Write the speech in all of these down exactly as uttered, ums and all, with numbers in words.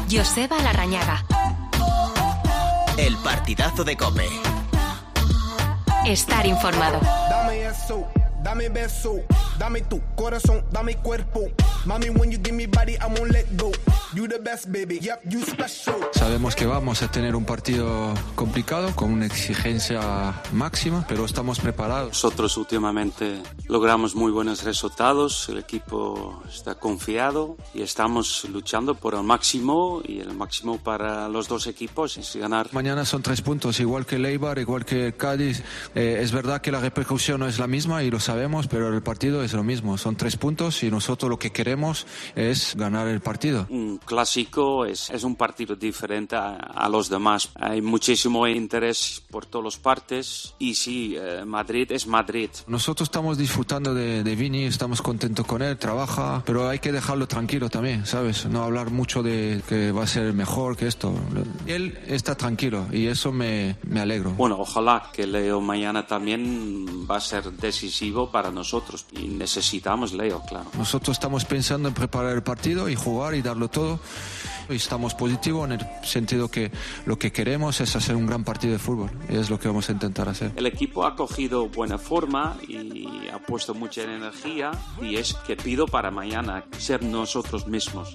Joseba Larrañaga. El partidazo de COPE. Estar informado. Dame eso, dame beso, dame tu corazón, dame cuerpo. Mami, when you give me body, I won't let go. You the best, baby, yep, you special. Sabemos que vamos a tener un partido complicado, con una exigencia máxima, pero estamos preparados. Nosotros últimamente logramos muy buenos resultados, el equipo está confiado y estamos luchando por el máximo, y el máximo para los dos equipos es ganar. Mañana son tres puntos, igual que el Eibar, igual que el Cádiz. Eh, es verdad que la repercusión no es la misma y lo sabemos, pero el partido es lo mismo, son tres puntos y nosotros lo que queremos es ganar el partido. Un clásico es, es un partido diferente a, a los demás. Hay muchísimo interés por todas las partes y sí, eh, Madrid es Madrid. Nosotros estamos disfrutando de, de Vini, estamos contentos con él, trabaja, pero hay que dejarlo tranquilo también, ¿sabes? No hablar mucho de que va a ser mejor que esto. Él está tranquilo y eso me, me alegro. Bueno, ojalá que Leo mañana también va a ser decisivo para nosotros y necesitamos Leo, claro. Nosotros estamos pensando en preparar el partido y jugar y darlo todo. Y estamos positivos en el sentido que lo que queremos es hacer un gran partido de fútbol y es lo que vamos a intentar hacer. El equipo ha cogido buena forma y ha puesto mucha energía y es que pido para mañana ser nosotros mismos.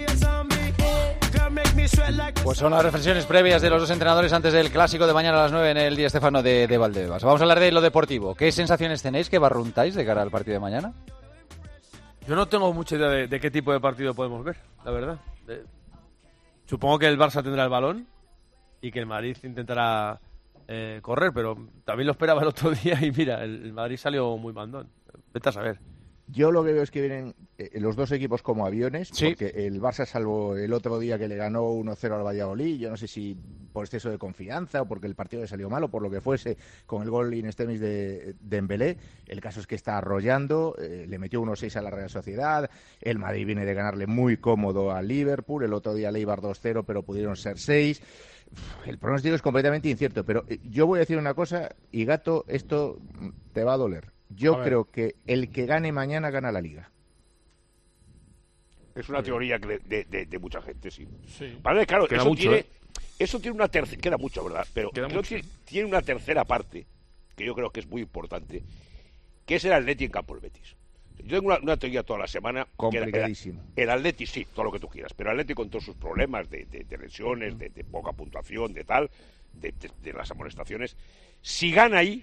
Pues son las reflexiones previas de los dos entrenadores antes del clásico de mañana a las nueve en el Di Stéfano de, de Valdebebas. Vamos a hablar de lo deportivo. ¿Qué sensaciones tenéis, qué barruntáis de cara al partido de mañana? Yo no tengo mucha idea de, de qué tipo de partido podemos ver, la verdad. De, supongo que el Barça tendrá el balón y que el Madrid intentará eh, correr, pero también lo esperaba el otro día y mira, el, el Madrid salió muy mandón. Vete a saber. Yo lo que veo es que vienen eh, los dos equipos como aviones, sí. Porque el Barça, salvo el otro día que le ganó uno cero al Valladolid, yo no sé si por exceso de confianza o porque el partido le salió mal o por lo que fuese, con el gol in extremis de Dembélé, el caso es que está arrollando, eh, le metió uno seis a la Real Sociedad, el Madrid viene de ganarle muy cómodo al Liverpool, el otro día le Eibar dos cero, pero pudieron ser seis. El pronóstico es completamente incierto, pero yo voy a decir una cosa, y Gato, esto te va a doler. Yo creo que el que gane mañana gana la Liga. Es una teoría de, de, de, de mucha gente, sí. sí. Vale, claro, queda eso mucho, tiene, ¿eh? eso tiene una tercera, queda mucho, ¿verdad? Pero creo que tiene, tiene una tercera parte que yo creo que es muy importante, que es el Atleti en campo del Betis. Yo tengo una, una teoría toda la semana. Complicadísimo. El, el Atleti, sí, todo lo que tú quieras, pero el Atleti con todos sus problemas de, de, de lesiones, de, de poca puntuación, de tal, de, de, de las amonestaciones, si gana ahí,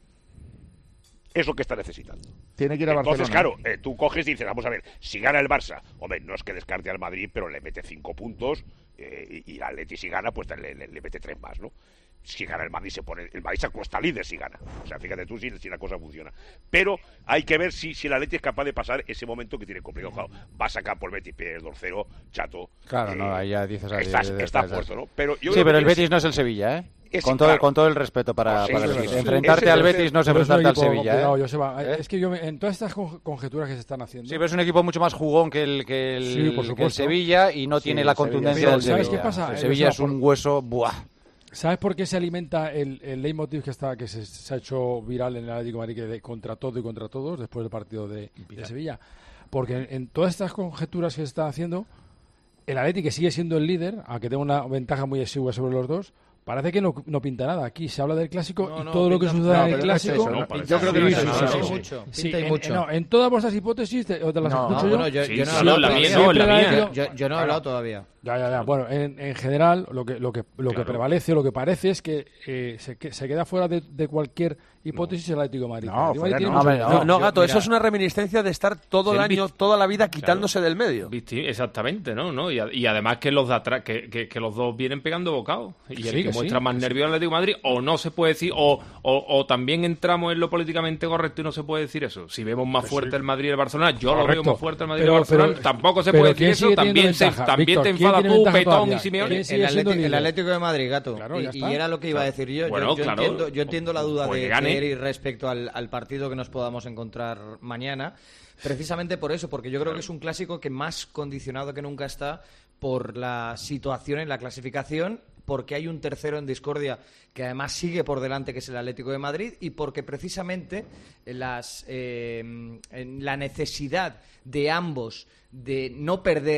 es lo que está necesitando. Tiene que ir a Entonces, Barcelona. claro, eh, tú coges y dices, vamos a ver, si gana el Barça, hombre, no es que descarte al Madrid, pero le mete cinco puntos, eh, y, y el Atleti si gana, pues le, le, le mete tres más, ¿no? Si gana el Madrid se pone, el Madrid se acuesta líder si gana. O sea, fíjate tú si, si la cosa funciona. Pero hay que ver si, si el Atleti es capaz de pasar ese momento que tiene complicado. Claro, va a sacar por Betis, pierdes dos cero, chato. Claro, eh, no, ahí ya dices... Está, Está, está puesto, ¿no? Pero yo sí, pero el es, Betis no es el Sevilla, ¿eh? Es, con, todo, claro. con todo el respeto para, Sí, para el sí, Betis. sí, Enfrentarte sí, al sí, Betis no es enfrentarte al Sevilla, complicado, ¿eh? Joseba. ¿Eh? Es que yo, en todas estas conjeturas que se están haciendo... Sí, pero es un equipo mucho más jugón que el, que el, sí, por que el Sevilla y no sí, tiene la contundencia del ¿sabes Sevilla. qué pasa? El Sevilla Eh, es un hueso... ¡Buah! ¿Sabes por qué se alimenta el, el leitmotiv que está que se, se ha hecho viral en el Atlético de Madrid, que de contra todo y contra todos después del partido de, de Sevilla? Porque en, en todas estas conjeturas que se están haciendo, el Atlético, que sigue siendo el líder, aunque tenga una ventaja muy exigua sobre los dos, parece que no, no pinta nada. Aquí se habla del clásico no, y no, todo lo que pinta, suceda no, en el pero no es clásico... eso, no, no, yo creo que no es sí, eso, sí, no, sí, no, sí. mucho. Sí, Pinta y en, mucho. no, en todas vuestras hipótesis, te, o te las No, escucho no, yo... Bueno, yo, Sí, yo no he sí, hablado la todavía. mía no, la mía. Yo, yo, yo no he hablado todavía. Ya, ya, ya. Bueno, en, en general, lo que lo que lo Claro. que prevalece o lo que parece es que eh, se, que se queda fuera de, de cualquier hipótesis el Atlético de Madrid. No, El Atlético de Madrid fuera tiene no. mucho- Hombre, No, no, Gato, mira, eso es una reminiscencia de estar todo el el año, bit- toda la vida quitándose del medio. Visti- Exactamente, ¿no? ¿no? Y, a- y además que los de atrás, que, que, que los dos vienen pegando bocados. Y el Sí, que, que muestra sí, más que nervio al Atlético de Madrid, o no se puede decir, o, o, o también entramos en lo políticamente correcto y no se puede decir eso. Si vemos más Pues fuerte sí. el Madrid y el Barcelona, yo lo Correcto. veo más fuerte el Madrid y Pero- el Barcelona, pero- tampoco se pero puede decir ¿quién eso. sigue teniendo También, se, ventaja? también Víctor, te ¿quién enfada tiene tú, ventaja Petón todavía? y Simeone. ¿Quién sigue El, siendo Atleti- el líder? Atlético de Madrid, Gato. Claro, y, ya y está. era lo que iba a decir yo. Bueno, yo, yo claro. entiendo, yo entiendo la duda Pues de, que gane. de Eri respecto al, al partido que nos podamos encontrar mañana. Precisamente por eso, porque yo creo que es un clásico que más condicionado que nunca está por la situación en la clasificación, porque hay un tercero en discordia que además sigue por delante, que es el Atlético de Madrid, y porque precisamente las, eh, en la necesidad de ambos de no perder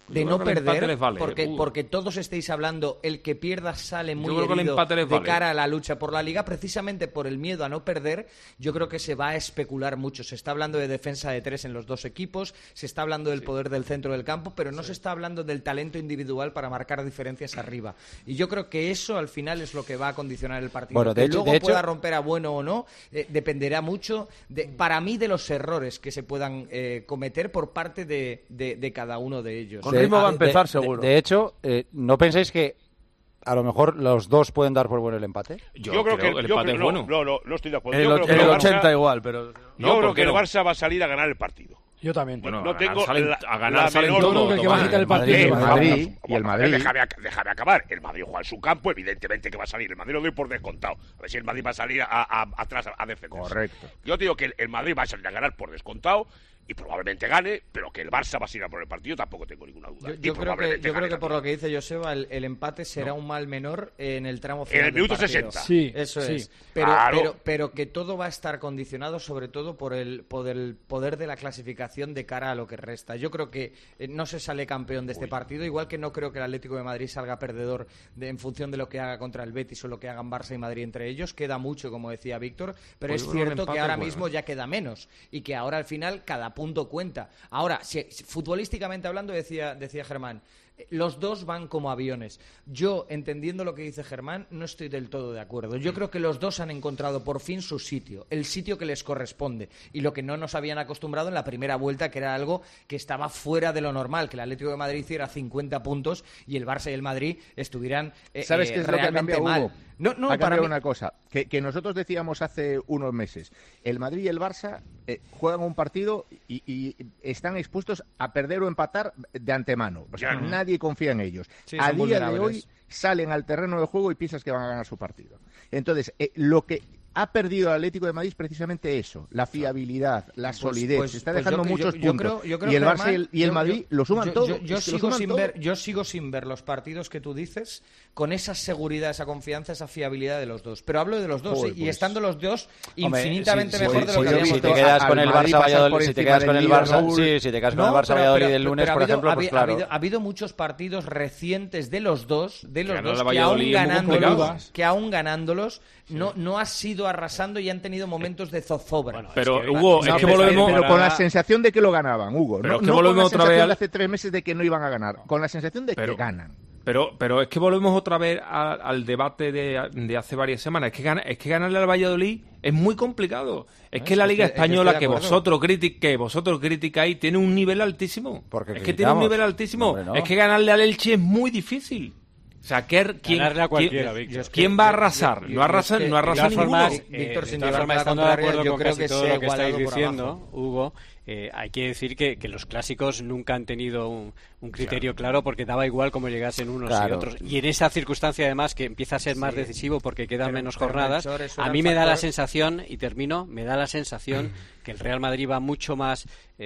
de Yo no creo que el empate perder, les vale, porque, uh. porque todos estéis hablando, el que pierda sale muy Yo creo que el herido empate les de vale. cara a la lucha por la Liga, precisamente por el miedo a no perder. Yo creo que se va a especular mucho. Se está hablando de defensa de tres en los dos equipos, se está hablando del sí. poder del centro del campo, pero no sí. se está hablando del talento individual para marcar diferencias arriba. Y yo creo que eso al final es lo que va a condicionar el partido. Bueno, de que hecho, luego de hecho... pueda romper a bueno o no, eh, dependerá mucho, de, para mí, de los errores que se puedan eh, cometer por parte de, de, de cada uno de ellos. Con ritmo va a empezar, de, seguro. De, de hecho, eh, ¿no pensáis que a lo mejor los dos pueden dar por bueno el empate? Yo, yo creo, creo que el yo empate creo, es no, bueno. No, no, no estoy de acuerdo. El, yo creo el, que el ochenta Barça, igual, pero... Yo no, creo que el no? Barça va a salir a ganar el partido. Yo también. Bueno, no no tengo salen, la, a ganar la salen menor todo, Yo creo que el que va a quitar el partido el es Madrid, Madrid. y el Madrid. Déjame, déjame acabar. El Madrid juega en su campo, evidentemente que va a salir. El Madrid lo doy por descontado. A ver si el Madrid va a salir a, a, atrás a, a defender. Correcto. Yo te digo que el, el Madrid va a salir a ganar por descontado y probablemente gane, pero que el Barça va a salir a por el partido tampoco tengo ninguna duda. Yo, y yo creo que, yo creo que por también. lo que dice Joseba, el, el empate será no. un mal menor en el tramo final. En el minuto del partido. sesenta. Sí, eso sí. es. Pero, Claro. pero, pero que todo va a estar condicionado sobre todo por el, por el poder de la clasificación de cara a lo que resta. Yo creo que eh, no se sale campeón de este Uy. partido, igual que no creo que el Atlético de Madrid salga perdedor de, en función de lo que haga contra el Betis o lo que hagan Barça y Madrid entre ellos. Queda mucho, como decía Víctor, pero pues es cierto que ahora bueno. mismo ya queda menos y que ahora al final cada punto cuenta. Ahora, si, si, futbolísticamente hablando, decía, decía Germán, los dos van como aviones. Yo, entendiendo lo que dice Germán, no estoy del todo de acuerdo. Yo creo que los dos han encontrado por fin su sitio, el sitio que les corresponde, y lo que no nos habían acostumbrado en la primera vuelta, que era algo que estaba fuera de lo normal, que el Atlético de Madrid hiciera cincuenta puntos y el Barça y el Madrid estuvieran eh, ¿Sabes qué es lo que ha cambiado, mal. Hugo? No, no, ha para cambiado mí... una cosa, que, que nosotros decíamos hace unos meses, el Madrid y el Barça eh, juegan un partido y, y están expuestos a perder o empatar de antemano. O sea, uh-huh. nadie confía en ellos. Sí, a día de hoy salen al terreno de juego y piensas que van a ganar su partido. Entonces, eh, lo que ha perdido el Atlético de Madrid es precisamente eso, la fiabilidad, la pues, solidez. Pues, Se está pues dejando yo, muchos yo, yo puntos. Creo, yo creo y el que, Barça Germán, y el, y el yo, Madrid yo, lo suman yo, todo. Yo, yo, es que sigo lo sin todo. ver, yo sigo sin ver los partidos que tú dices con esa seguridad, esa confianza, esa fiabilidad de los dos. Pero hablo de los dos, Joder, ¿eh? pues. Y estando los dos Hombre, infinitamente si, mejor si, de lo si, que habíamos si te quedas con el Barça Valladolid, si te quedas con el Barça, sí, si te quedas con el Barça Valladolid el lunes, por ejemplo, pues claro. Ha habido, ha habido muchos partidos recientes de los dos, de los dos que aún ganándolos, que aún ganándolos, no, no ha sido arrasando y han tenido momentos de zozobra. Bueno, pero, es que, Hugo, no, es que volvemos... Pero con la sensación de que lo ganaban, Hugo. Pero no, es que no volvemos con la otra vez sensación al... de hace tres meses de que no iban a ganar. Con la sensación de pero, que ganan. Pero, pero es que volvemos otra vez a, al debate de, de hace varias semanas. Es que, gana, es que ganarle al Valladolid es muy complicado. Es que la Liga Española que vosotros, critic, que vosotros criticáis tiene un nivel altísimo. Porque es que tiene un nivel altísimo. No, no. Es que ganarle al Elche es muy difícil. O sea, ¿quién, quién, a cualquiera, ¿quién, ¿quién va a arrasar? No arrasa, no arrasa ninguno. Formas, eh, Víctor, sin de formas, estando de acuerdo con casi que todo lo que estáis por diciendo, abajo. Hugo, eh, hay que decir que, que los clásicos nunca han tenido un, un criterio claro. claro porque daba igual cómo llegasen unos claro. y otros. Y en esa circunstancia, además, que empieza a ser sí. más decisivo porque quedan pero, menos jornadas, a mí me factor... da la sensación, y termino, me da la sensación que el Real Madrid va mucho más...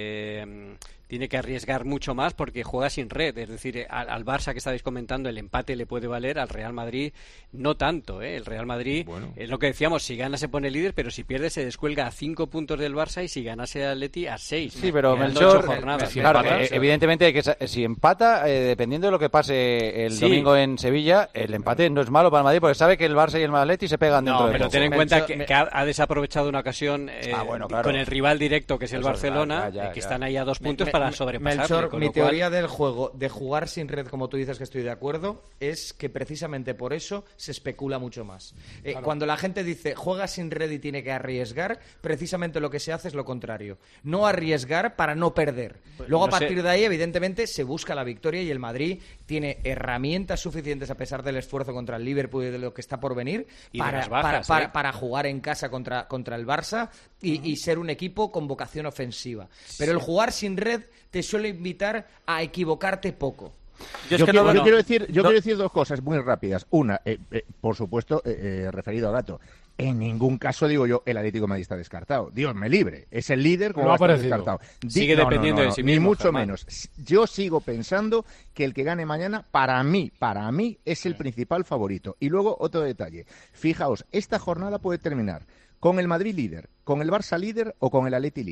Eh, tiene que arriesgar mucho más porque juega sin red, es decir, al, al Barça que estabais comentando el empate le puede valer, al Real Madrid no tanto, ¿eh? El Real Madrid bueno. es lo que decíamos, si gana se pone líder, pero si pierde se descuelga a cinco puntos del Barça y si ganase el Atleti a seis. Sí, pero Melchor, jornadas, si claro, empata, eh, evidentemente que si empata, eh, dependiendo de lo que pase el sí. domingo en Sevilla, el empate no es malo para el Madrid porque sabe que el Barça y el Atleti se pegan dentro no, de pero poco. ten en cuenta que, que ha, ha desaprovechado una ocasión eh, ah, bueno, claro. con el rival directo que es el Eso Barcelona, es, ya, ya, que ya. están ahí a dos puntos me, para sobrepasar. Melchor, mi teoría cual... del juego de jugar sin red, como tú dices que estoy de acuerdo, es que precisamente por eso se especula mucho más. Eh, claro. Cuando la gente dice juega sin red y tiene que arriesgar, precisamente lo que se hace es lo contrario. No arriesgar para no perder. Pues, Luego no a partir sé. de ahí, evidentemente, se busca la victoria y el Madrid tiene herramientas suficientes a pesar del esfuerzo contra el Liverpool y de lo que está por venir y para, bajas, para, ¿eh? para, para jugar en casa contra, contra el Barça y, uh-huh. y ser un equipo con vocación ofensiva. Pero sí. el jugar sin red te suele invitar a equivocarte poco. Yo, yo, quiero, no, yo, no. quiero, decir, yo no. quiero decir dos cosas muy rápidas. Una, eh, eh, por supuesto, eh, eh, referido a Gato. En ningún caso, digo yo, el Atlético de Madrid está descartado. Dios me libre. Es el líder como no va a estar descartado. Sigue no, dependiendo no, no, de sí ni mismo. Ni mucho Germán. menos. Yo sigo pensando que el que gane mañana, para mí, para mí, es el sí. principal favorito. Y luego, otro detalle. Fijaos, esta jornada puede terminar con el Madrid líder, con el Barça líder o con el Atleti líder.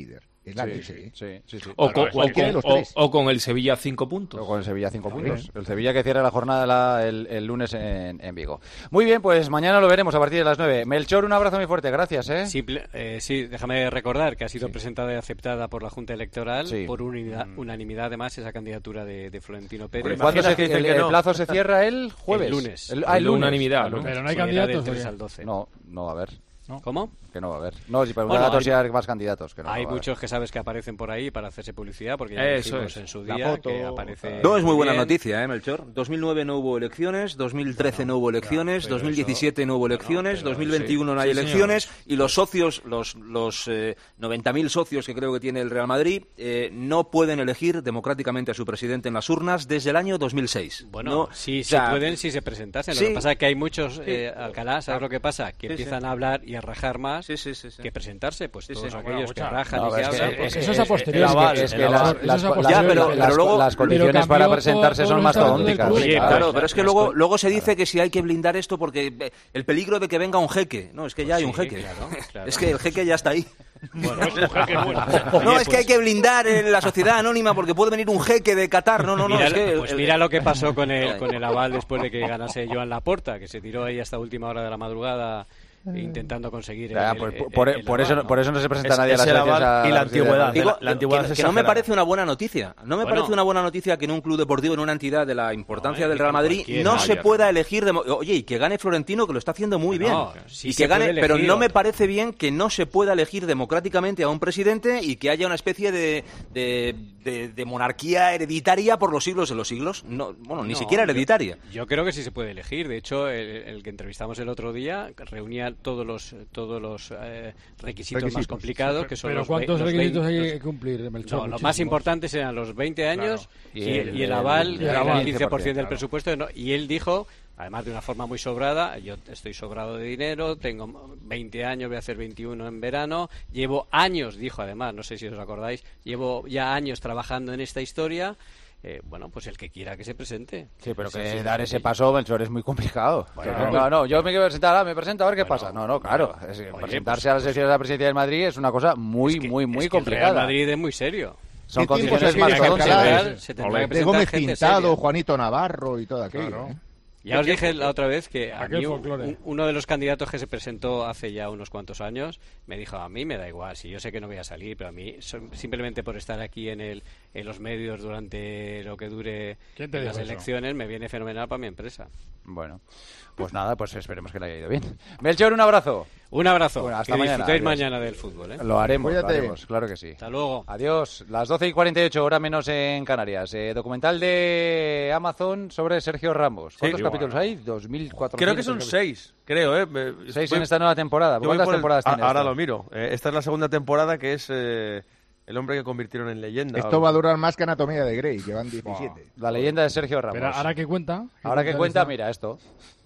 Es la sí, leche. sí, sí, sí. O, Bueno, con, es- o, con, o, o con el Sevilla cinco puntos. O con el Sevilla cinco puntos. El Sevilla que cierra la jornada la- el, el lunes en, en Vigo. Muy bien, pues mañana lo veremos a partir de las nueve. Melchor, un abrazo muy fuerte, gracias. ¿eh? Simple, eh, sí, déjame recordar que ha sido presentada y aceptada por la Junta Electoral Sí. por unidad, unanimidad, además, esa candidatura de, de Florentino Pérez. ¿Cuándo se, el, el plazo se cierra el jueves? El lunes. El, ah, el lunes. Unanimidad, ¿no? Pero no hay Sí, era del candidatos. tres ¿o qué? al doce. No, no va a haber. ¿No? ¿Cómo? Que no va a haber. No, si preguntan Bueno, a todos hay- si hay más candidatos. Que no Hay va a haber. muchos que sabes que aparecen por ahí para hacerse publicidad, porque ya Eso dijimos es. en su La día foto, que aparece... No, es muy buena bien. noticia, ¿eh, Melchor? dos mil nueve no hubo elecciones, dos mil trece no hubo elecciones, pero dos mil diecisiete no hubo elecciones, pero dos mil veintiuno sí, no hay sí, elecciones y los socios, los, los eh, noventa mil socios que creo que tiene el Real Madrid, eh, no pueden elegir democráticamente a su presidente en las urnas desde el año dos mil seis. Bueno, No, sí, o sí sea, pueden si se presentasen. Lo sí. que pasa es que hay muchos, eh, Alcalá, ¿sabes lo que pasa? Que Sí, empiezan sí. a hablar y a rajar más Sí, sí, sí, sí. que presentarse. Pues Sí, todos sí. aquellos que Bueno, rajan No, y que es que- hablan... es pues, que- Eso es es- a posteriori. es que- Es es que que el las- aval, las- eso es a las- posteriori. pero- las- pero luego- las condiciones pero para cambió presentarse todo- son todo más el estatuto del todónticas. club. Oye, Claro, claro, las pero es que co- luego, luego se dice que si hay que blindar esto porque eh, el peligro de que venga un jeque. No, es que ya hay sí, un jeque. claro, claro. Es que el jeque ya está ahí. Bueno, es un jeque bueno. No, es que hay que blindar eh, la sociedad anónima porque puede venir un jeque de Qatar. No, no, no. Mira, es que, pues el- mira lo que pasó con el, con el aval después de que ganase Joan Laporta, que se tiró ahí hasta última hora de la madrugada intentando conseguir el, Ya, el- pues, el- por, el por eso, aval, ¿no? por eso no se presenta Es- nadie a es las el elecciones aval a y la la antigüedad. presidencia. Digo, la antigüedad que, es que no me exagerada. parece una buena noticia. No me Bueno. parece una buena noticia que en un club deportivo, en una entidad de la importancia No, del y Real con Madrid, cualquiera. no No, se ya pueda elegir. demo- Oye, y que gane Florentino, que lo está haciendo muy bien. No, sí y se que gane, puede pero elegir. no me parece bien que no se pueda elegir democráticamente a un presidente y que haya una especie de, de, de- de monarquía hereditaria por los siglos de los siglos. No, bueno, ni No, siquiera yo- hereditaria. Yo, creo que sí se puede elegir. De hecho, el, el que entrevistamos el otro día reunía todos los todos los eh, requisitos, más Requisitos. complicados, que son Pero los ¿cuántos ve- los requisitos veinte- hay los- que cumplir, Melchor? No, los más Muchísimos. importantes eran los veinte años Claro. y, Y el, el- y el aval, y el el aval, quince por ciento del claro. presupuesto. ¿no? Y él dijo, además de una forma muy sobrada, yo estoy sobrado de dinero, tengo veinte años, voy a hacer veintiuno en verano, llevo años, dijo además, no sé si os acordáis, llevo ya años trabajando en esta historia. Eh, bueno, pues el que quiera que se presente. Sí, pero Sí, que sí, dar sí. ese paso, Melchor, es muy complicado. Bueno, Que pues- no, no, yo me quiero presentar, ah, me presento a ver qué Bueno, pasa. No, no, claro. es- oye, presentarse pues- a las sesiones de la presidencia del Madrid es una cosa muy, Es que- muy, muy es que el complicada. Real Madrid es muy serio. Son ¿Qué tiempos condiciones hay más que todónticas. presentar? Se tendrá que De presentar Gómez gente Pintado, seria. Juanito Navarro y todo aquello. Claro. ¿eh? Ya os dije la otra vez que a Aquel mí un- folclore. un- uno de los candidatos que se presentó hace ya unos cuantos años me dijo, a mí me da igual, si yo sé que no voy a salir, pero a mí son- simplemente por estar aquí en el en los medios durante lo que dure ¿Quién te las dijo eso? elecciones me viene fenomenal para mi empresa. Bueno, pues nada, pues esperemos que le haya ido bien. Melchor, un abrazo. Un abrazo, Bueno, hasta que mañana, disfrutéis adiós. mañana del fútbol. ¿eh? Lo haremos, lo Cuídate. haremos, claro que sí. Hasta luego. Adiós. Las doce y cuarenta y ocho, hora menos en Canarias. Eh, documental de Amazon sobre Sergio Ramos. ¿Cuántos Sí, capítulos bueno. hay? dos mil cuatrocientos. Creo que son seis, creo, ¿eh? Me- Seis voy- en esta nueva temporada. yo voy ¿Cuántas por el- temporadas a- tiene Ahora esto? lo miro. Eh, esta es la segunda temporada que es eh, el hombre que convirtieron en leyenda. Esto va a durar más que Anatomía de Grey, que van diecisiete. La leyenda de Sergio Ramos. Pero ahora que cuenta. Ahora que cuenta, mira esto.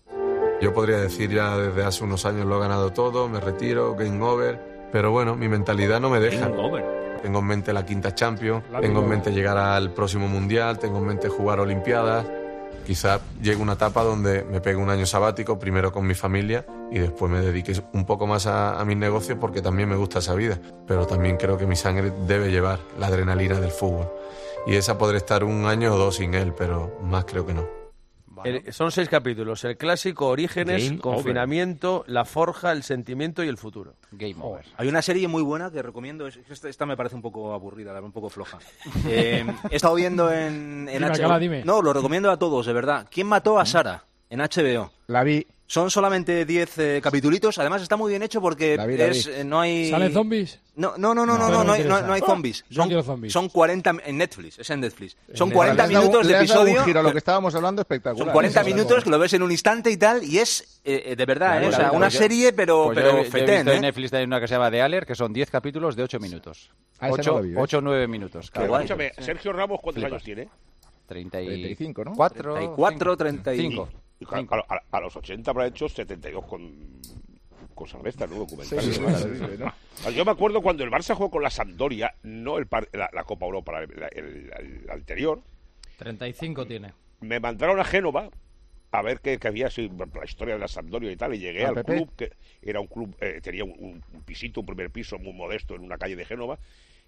Yo podría decir ya desde hace unos años lo he ganado todo, me retiro, game over, pero bueno, mi mentalidad no me deja. Tengo en mente la quinta Champions, La tengo en misma. mente llegar al próximo Mundial, tengo en mente jugar Olimpiadas. Quizá llegue una etapa donde me pegue un año sabático, primero con mi familia y después me dedique un poco más a, a mis negocios porque también me gusta esa vida. Pero también creo que mi sangre debe llevar la adrenalina del fútbol. Y esa podré estar un año o dos sin él, pero más creo que no. El- son seis capítulos. El clásico, Orígenes, Game Confinamiento, La Forja, El Sentimiento y el Futuro. Game over. Hay una serie muy buena que recomiendo. es- Esta, esta me parece un poco aburrida, la verdad, un poco floja. Eh, he estado viendo en, en Dime, H B O. Alcalá, dime. No, lo recomiendo a todos, de verdad. ¿Quién mató a Sara? En H B O. La vi. Son solamente diez eh, capitulitos. Además está muy bien hecho porque La vi, la es, vi. eh, no hay... ¿Salen zombies? No, no, no, no, No, no, no, no me no, hay, no, interesa. no hay zombies. No Son, quiero zombies. son cuarenta en Netflix, es en Netflix. Son En cuarenta Le has dado- minutos de le has dado episodio. un giro a lo que estábamos hablando espectacular. Son cuarenta Eso es minutos algo- que lo ves en un instante y tal, y es eh, eh, de verdad, Claro, ¿eh? O sea, claro, una pues yo- serie, pero, Pues yo pero he- yo he fetén, visto en ¿eh? Netflix hay una que se llama The Alert, que son diez capítulos de ocho minutos. Ah, esa no ocho, la vi, ¿eh? ocho o nueve minutos. cada Qué guay. capítulo. Escúchame, Sergio Ramos, ¿cuántos Flipas. años tiene? treinta y treinta y cinco, ¿no? cuatro, treinta y cuatro, treinta y cinco. Y a, a- a los ochenta habrá hecho setenta y dos con cosas de estas, ¿no? Documentales. Sí, ¿no? sí, sí, ¿no? Ah, Yo me acuerdo cuando el Barça jugó con la Sampdoria, no el par- la, la Copa Europa, la- la- el, el anterior, treinta y cinco tiene. me mandaron a Génova a ver qué, qué había así, la historia de la Sampdoria y tal, y llegué ¿Al al Pepe? club, que era un club, eh, tenía un, un pisito, un primer piso muy modesto en una calle de Génova,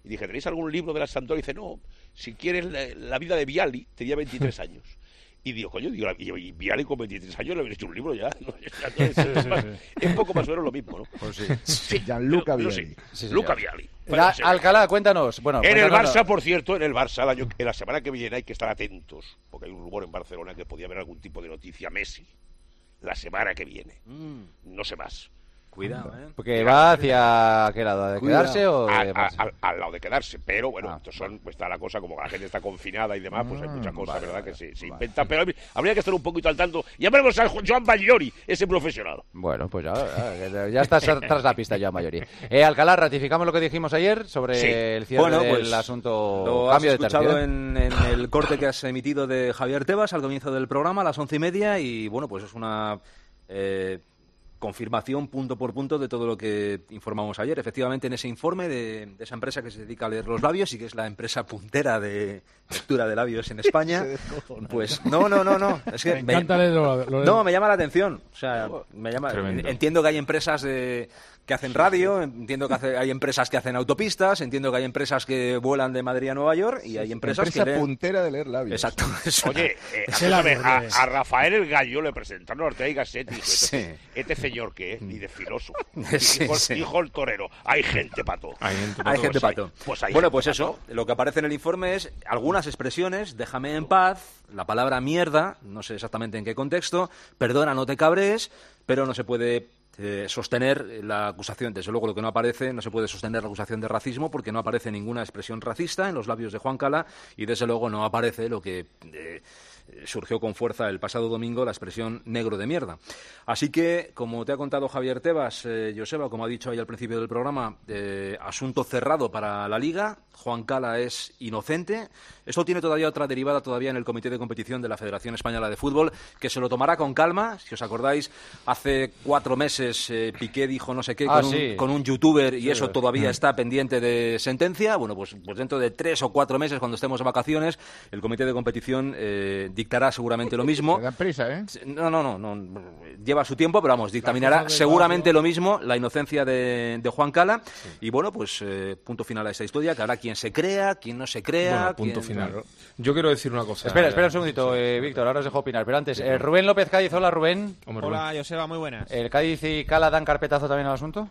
Y dije, ¿tenéis algún libro de la Sampdoria? Y dice, no, si quieres la, la vida de Vialli, tenía veintitrés años. Y digo, coño, digo, y Vialli con veintitrés años le habría hecho un libro ya. ¿no? Ya no es, es, más, es un poco más o menos lo mismo, ¿no? Pues sí. sí. Gianluca Vialli. Sí, sí, sí, Luca Vialli. La, Alcalá, cuéntanos. Bueno, en cuéntanos. el Barça, por cierto, en el Barça, el año, en la semana que viene hay que estar atentos, porque hay un rumor en Barcelona que podía haber algún tipo de noticia Messi. La semana que viene. Mm. No sé más. Cuidado, ¿eh? Porque va hacia qué lado, ¿de Cuidado. quedarse o de a, a, pasar? al, al lado de quedarse, pero bueno, Ah, estos son, pues está la cosa, como que la gente está confinada y demás, pues hay muchas cosas, vale, ¿verdad? vale, que se, se vale. inventan, pero habría que estar un poquito al tanto. Y a vernos a Joan Bagliori, ese profesional. Bueno, pues ya, ya, ya estás tras la pista ya, mayoría. Eh, Alcalá, ratificamos lo que dijimos ayer sobre Sí. el cierre Bueno, del pues, asunto Lo cambio has de escuchado tercio. en, en el corte que has emitido de Javier Tebas al comienzo del programa, a las once y media, y bueno, pues es una eh, confirmación punto por punto de todo lo que informamos ayer. Efectivamente, en ese informe de, de esa empresa que se dedica a leer los labios y que es la empresa puntera de lectura de labios en España, pues no, no, no, no. Es que Me encanta leer lo- lo- No, me llama la atención. O sea, me llama. Tremendo. Entiendo que hay empresas de que hacen radio, entiendo que hace- hay empresas que hacen autopistas, entiendo que hay empresas que vuelan de Madrid a Nueva York y hay empresas Empresa que leen... puntera de leer labios. Exacto. eso. Oye, eh, Es el escúchame, amor, a, ¿no? a Rafael el Gallo le presentaron a Ortega y Gasset y dijo, Sí. este, este señor que es ni de filoso. Sí, dijo, sí. dijo el torero, hay gente pato. Hay gente Hay para gente Pues hay- pato. pues hay bueno, gente pues pato. eso. Lo que aparece en el informe es algunas expresiones, déjame en paz, la palabra mierda, no sé exactamente en qué contexto, perdona, no te cabres, pero no se puede eh, sostener la acusación. Desde luego, lo que no aparece, no se puede sostener la acusación de racismo porque no aparece ninguna expresión racista en los labios de Juan Cala y desde luego no aparece lo que eh, surgió con fuerza el pasado domingo, la expresión negro de mierda. Así que, como te ha contado Javier Tebas, eh, Joseba, como ha dicho ahí al principio del programa, eh, asunto cerrado para la Liga. Juan Cala es inocente. Esto tiene todavía otra derivada todavía en el Comité de Competición de la Federación Española de Fútbol, que se lo tomará con calma. Si os acordáis, hace cuatro meses eh, Piqué dijo no sé qué Ah, con, sí. un, con un youtuber y Sí, eso sí. todavía Mm. está pendiente de sentencia. Bueno, pues, pues dentro de tres o cuatro meses, cuando estemos de vacaciones, el Comité de Competición eh, dictará seguramente lo mismo. Me dan prisa, ¿eh? No, no, no, no, lleva su tiempo, pero vamos, dictaminará cosas del seguramente barrio. lo mismo la inocencia de, de Juan Cala. Y bueno, pues eh, punto final a esta historia, que habrá quien se crea, quien no se crea. Bueno, punto quien- final. Yo quiero decir una cosa. Espera, espera un segundito, eh, Víctor, ahora os dejo opinar. Pero antes, eh, Rubén López Cádiz, hola Rubén. Hombre, Hola, Joseba, muy buenas. ¿El Cádiz y Cala dan carpetazo también al asunto?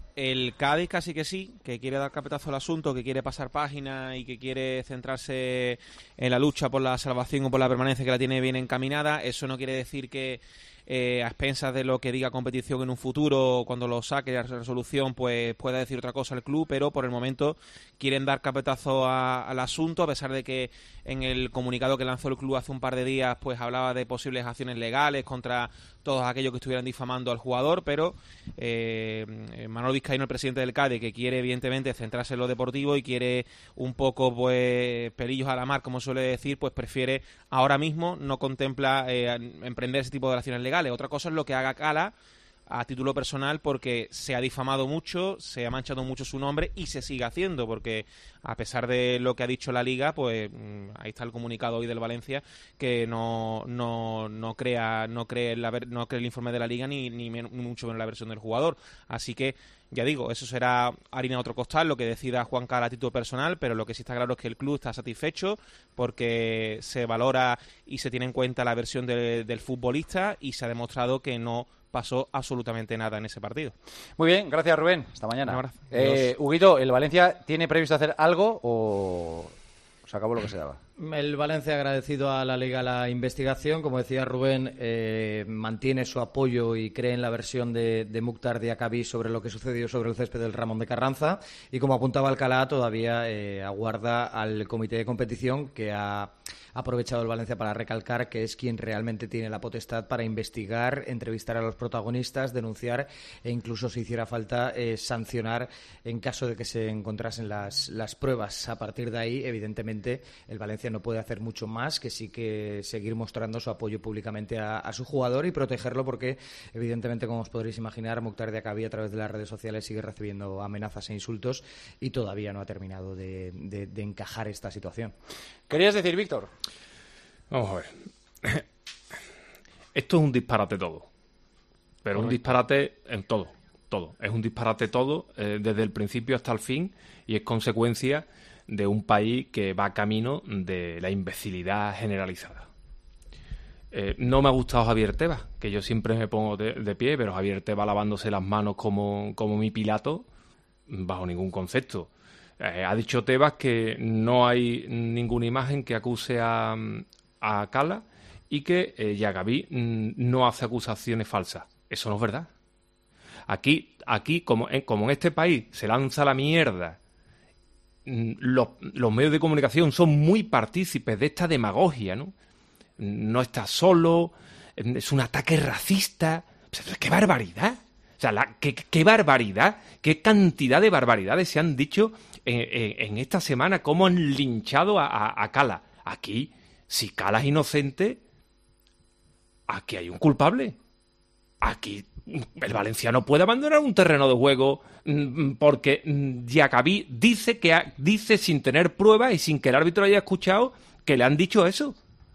El Cádiz casi que sí, que quiere dar carpetazo al asunto, que quiere pasar página y que quiere centrarse en la lucha por la salvación o por la permanencia, que la tiene bien encaminada. Eso no quiere decir que eh, a expensas de lo que diga competición en un futuro, cuando lo saque la resolución, pues pueda decir otra cosa el club, pero por el momento quieren dar carpetazo a- al asunto, a pesar de que en el comunicado que lanzó el club hace un par de días pues hablaba de posibles acciones legales contra todos aquellos que estuvieran difamando al jugador, pero eh, Manuel Vizcaíno, el presidente del Cádiz, que quiere evidentemente centrarse en lo deportivo y quiere un poco pues pelillos a la mar, como suele decir, pues prefiere ahora mismo, no contempla eh, emprender ese tipo de acciones legales. Otra cosa es lo que haga Cala a título personal, porque se ha difamado mucho, se ha manchado mucho su nombre y se sigue haciendo, porque a pesar de lo que ha dicho la Liga, pues mm, ahí está el comunicado hoy del Valencia, que no no no crea no cree la ver- no cree el informe de la Liga ni ni, men- ni mucho menos la versión del jugador. Así que ya digo, eso será harina de otro costal, lo que decida Juan Cala a título personal, pero lo que sí está claro es que el club está satisfecho porque se valora y se tiene en cuenta la versión de- del futbolista y se ha demostrado que no pasó absolutamente nada en ese partido. Muy bien, gracias Rubén. Hasta mañana. Un abrazo. Eh, Huguito, ¿el Valencia tiene previsto hacer algo o se acabó lo que se daba? El Valencia, agradecido a la Liga la investigación, como decía Rubén, eh, mantiene su apoyo y cree en la versión de, de Mukhtar Diakhaby sobre lo que sucedió sobre el césped del Ramón de Carranza, y como apuntaba Alcalá, todavía eh, aguarda al comité de competición, que ha aprovechado el Valencia para recalcar que es quien realmente tiene la potestad para investigar, entrevistar a los protagonistas, denunciar e incluso, si hiciera falta, eh, sancionar en caso de que se encontrasen las, las pruebas. A partir de ahí, evidentemente, el Valencia no puede hacer mucho más que sí que seguir mostrando su apoyo públicamente a, a su jugador y protegerlo, porque evidentemente, como os podréis imaginar, Mukhtar Diakhaby a través de las redes sociales sigue recibiendo amenazas e insultos y todavía no ha terminado de, de, de encajar esta situación. ¿Querías decir, Víctor? Vamos a ver. Esto es un disparate todo. Pero un disparate en todo. todo. Es un disparate todo, eh, desde el principio hasta el fin, y es consecuencia de un país que va camino de la imbecilidad generalizada. Eh, no me ha gustado Javier Tebas, que yo siempre me pongo de, de pie, pero Javier Tebas lavándose las manos como, como mi Pilato, bajo ningún concepto. Eh, ha dicho Tebas que no hay ninguna imagen que acuse a, a Cala y que eh, Yagaví mm, no hace acusaciones falsas. Eso no es verdad. Aquí, aquí como, en, como en este país se lanza la mierda, mm, los, los medios de comunicación son muy partícipes de esta demagogia, ¿no? No está solo, es un ataque racista. ¡Qué barbaridad! O sea, la, qué, qué barbaridad, qué cantidad de barbaridades se han dicho en, en, en esta semana, cómo han linchado a, a, a Cala. Aquí, si Cala es inocente, aquí hay un culpable. Aquí el valenciano puede abandonar un terreno de juego porque Yagaví dice, que ha, dice sin tener pruebas y sin que el árbitro haya escuchado que le han dicho eso.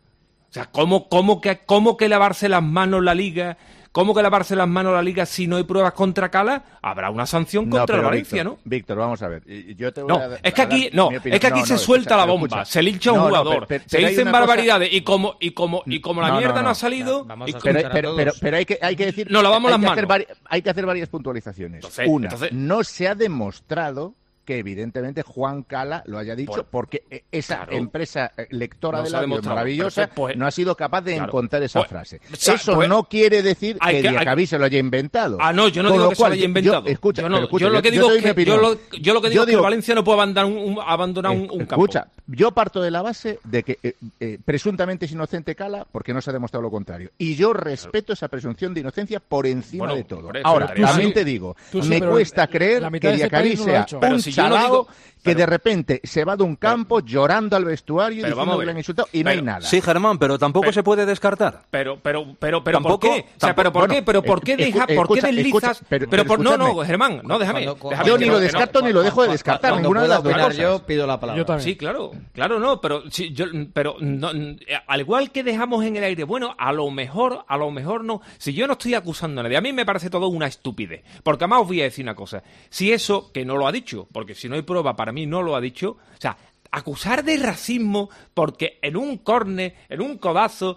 O sea, ¿cómo, cómo, que, cómo que lavarse las manos la Liga? ¿Cómo que lavarse las manos la Liga si no hay pruebas contra Cala? Habrá una sanción contra el Valencia, Víctor, ¿no? Víctor, vamos a ver. Yo te voy no, a es que aquí, no, es que aquí no, se no, suelta escucha, la bomba, escucha. Se lincha a un no, jugador, no, pero, pero, se dicen barbaridades cosa... y como y como y como la no, mierda no, no, no ha salido, no, y pero, pero, pero, pero hay que hay que decir, nos lavamos las hay manos. Que hacer, hay que hacer varias puntualizaciones. Entonces, una, entonces... no se ha demostrado que evidentemente Juan Cala lo haya dicho, por, porque esa claro, empresa lectora no de la maravillosa pues, no ha sido capaz de claro, encontrar esa pues, frase. Eso pues, no quiere decir que Diacabí se lo haya inventado. Ah, no, yo no Con digo que cual, se lo haya inventado. Yo, escucha, yo, no, escucha, yo lo que digo es que yo lo, yo lo que digo es que el Valencia no puede abandonar un, un, abandonar eh, un, un campo. Escucha, yo parto de la base de que eh, eh, presuntamente es inocente Cala porque no se ha demostrado lo contrario. Y yo respeto claro. esa presunción de inocencia por encima bueno, de todo. Ahora, también sí, te digo, me cuesta creer que Diacabí sea un chalao que pero, de repente se va de un campo pero, llorando al vestuario y diciendo que le han insultado y pero, no hay nada. Sí, Germán, pero tampoco pero, se puede descartar. Pero, pero, pero, pero, ¿por qué? O sea, pero ¿por qué? Pero ¿por qué deja, por qué deslizas? Pero, pero por, no, no, Germán, no, déjame. Cuando, déjame yo ni lo descarto no, ni lo dejo de descartar. Ninguna de las dos cosas. Yo pido la palabra. Yo también. Sí, claro, claro, no, pero sí, yo, pero no, al igual que dejamos en el aire, bueno, a lo mejor, a lo mejor no. Si yo no estoy acusando a nadie, a mí me parece todo una estupidez. Porque además os voy a decir una cosa. Si eso, que no lo ha dicho, porque si no hay prueba, para mí no lo ha dicho. O sea, acusar de racismo porque en un córner, en un codazo,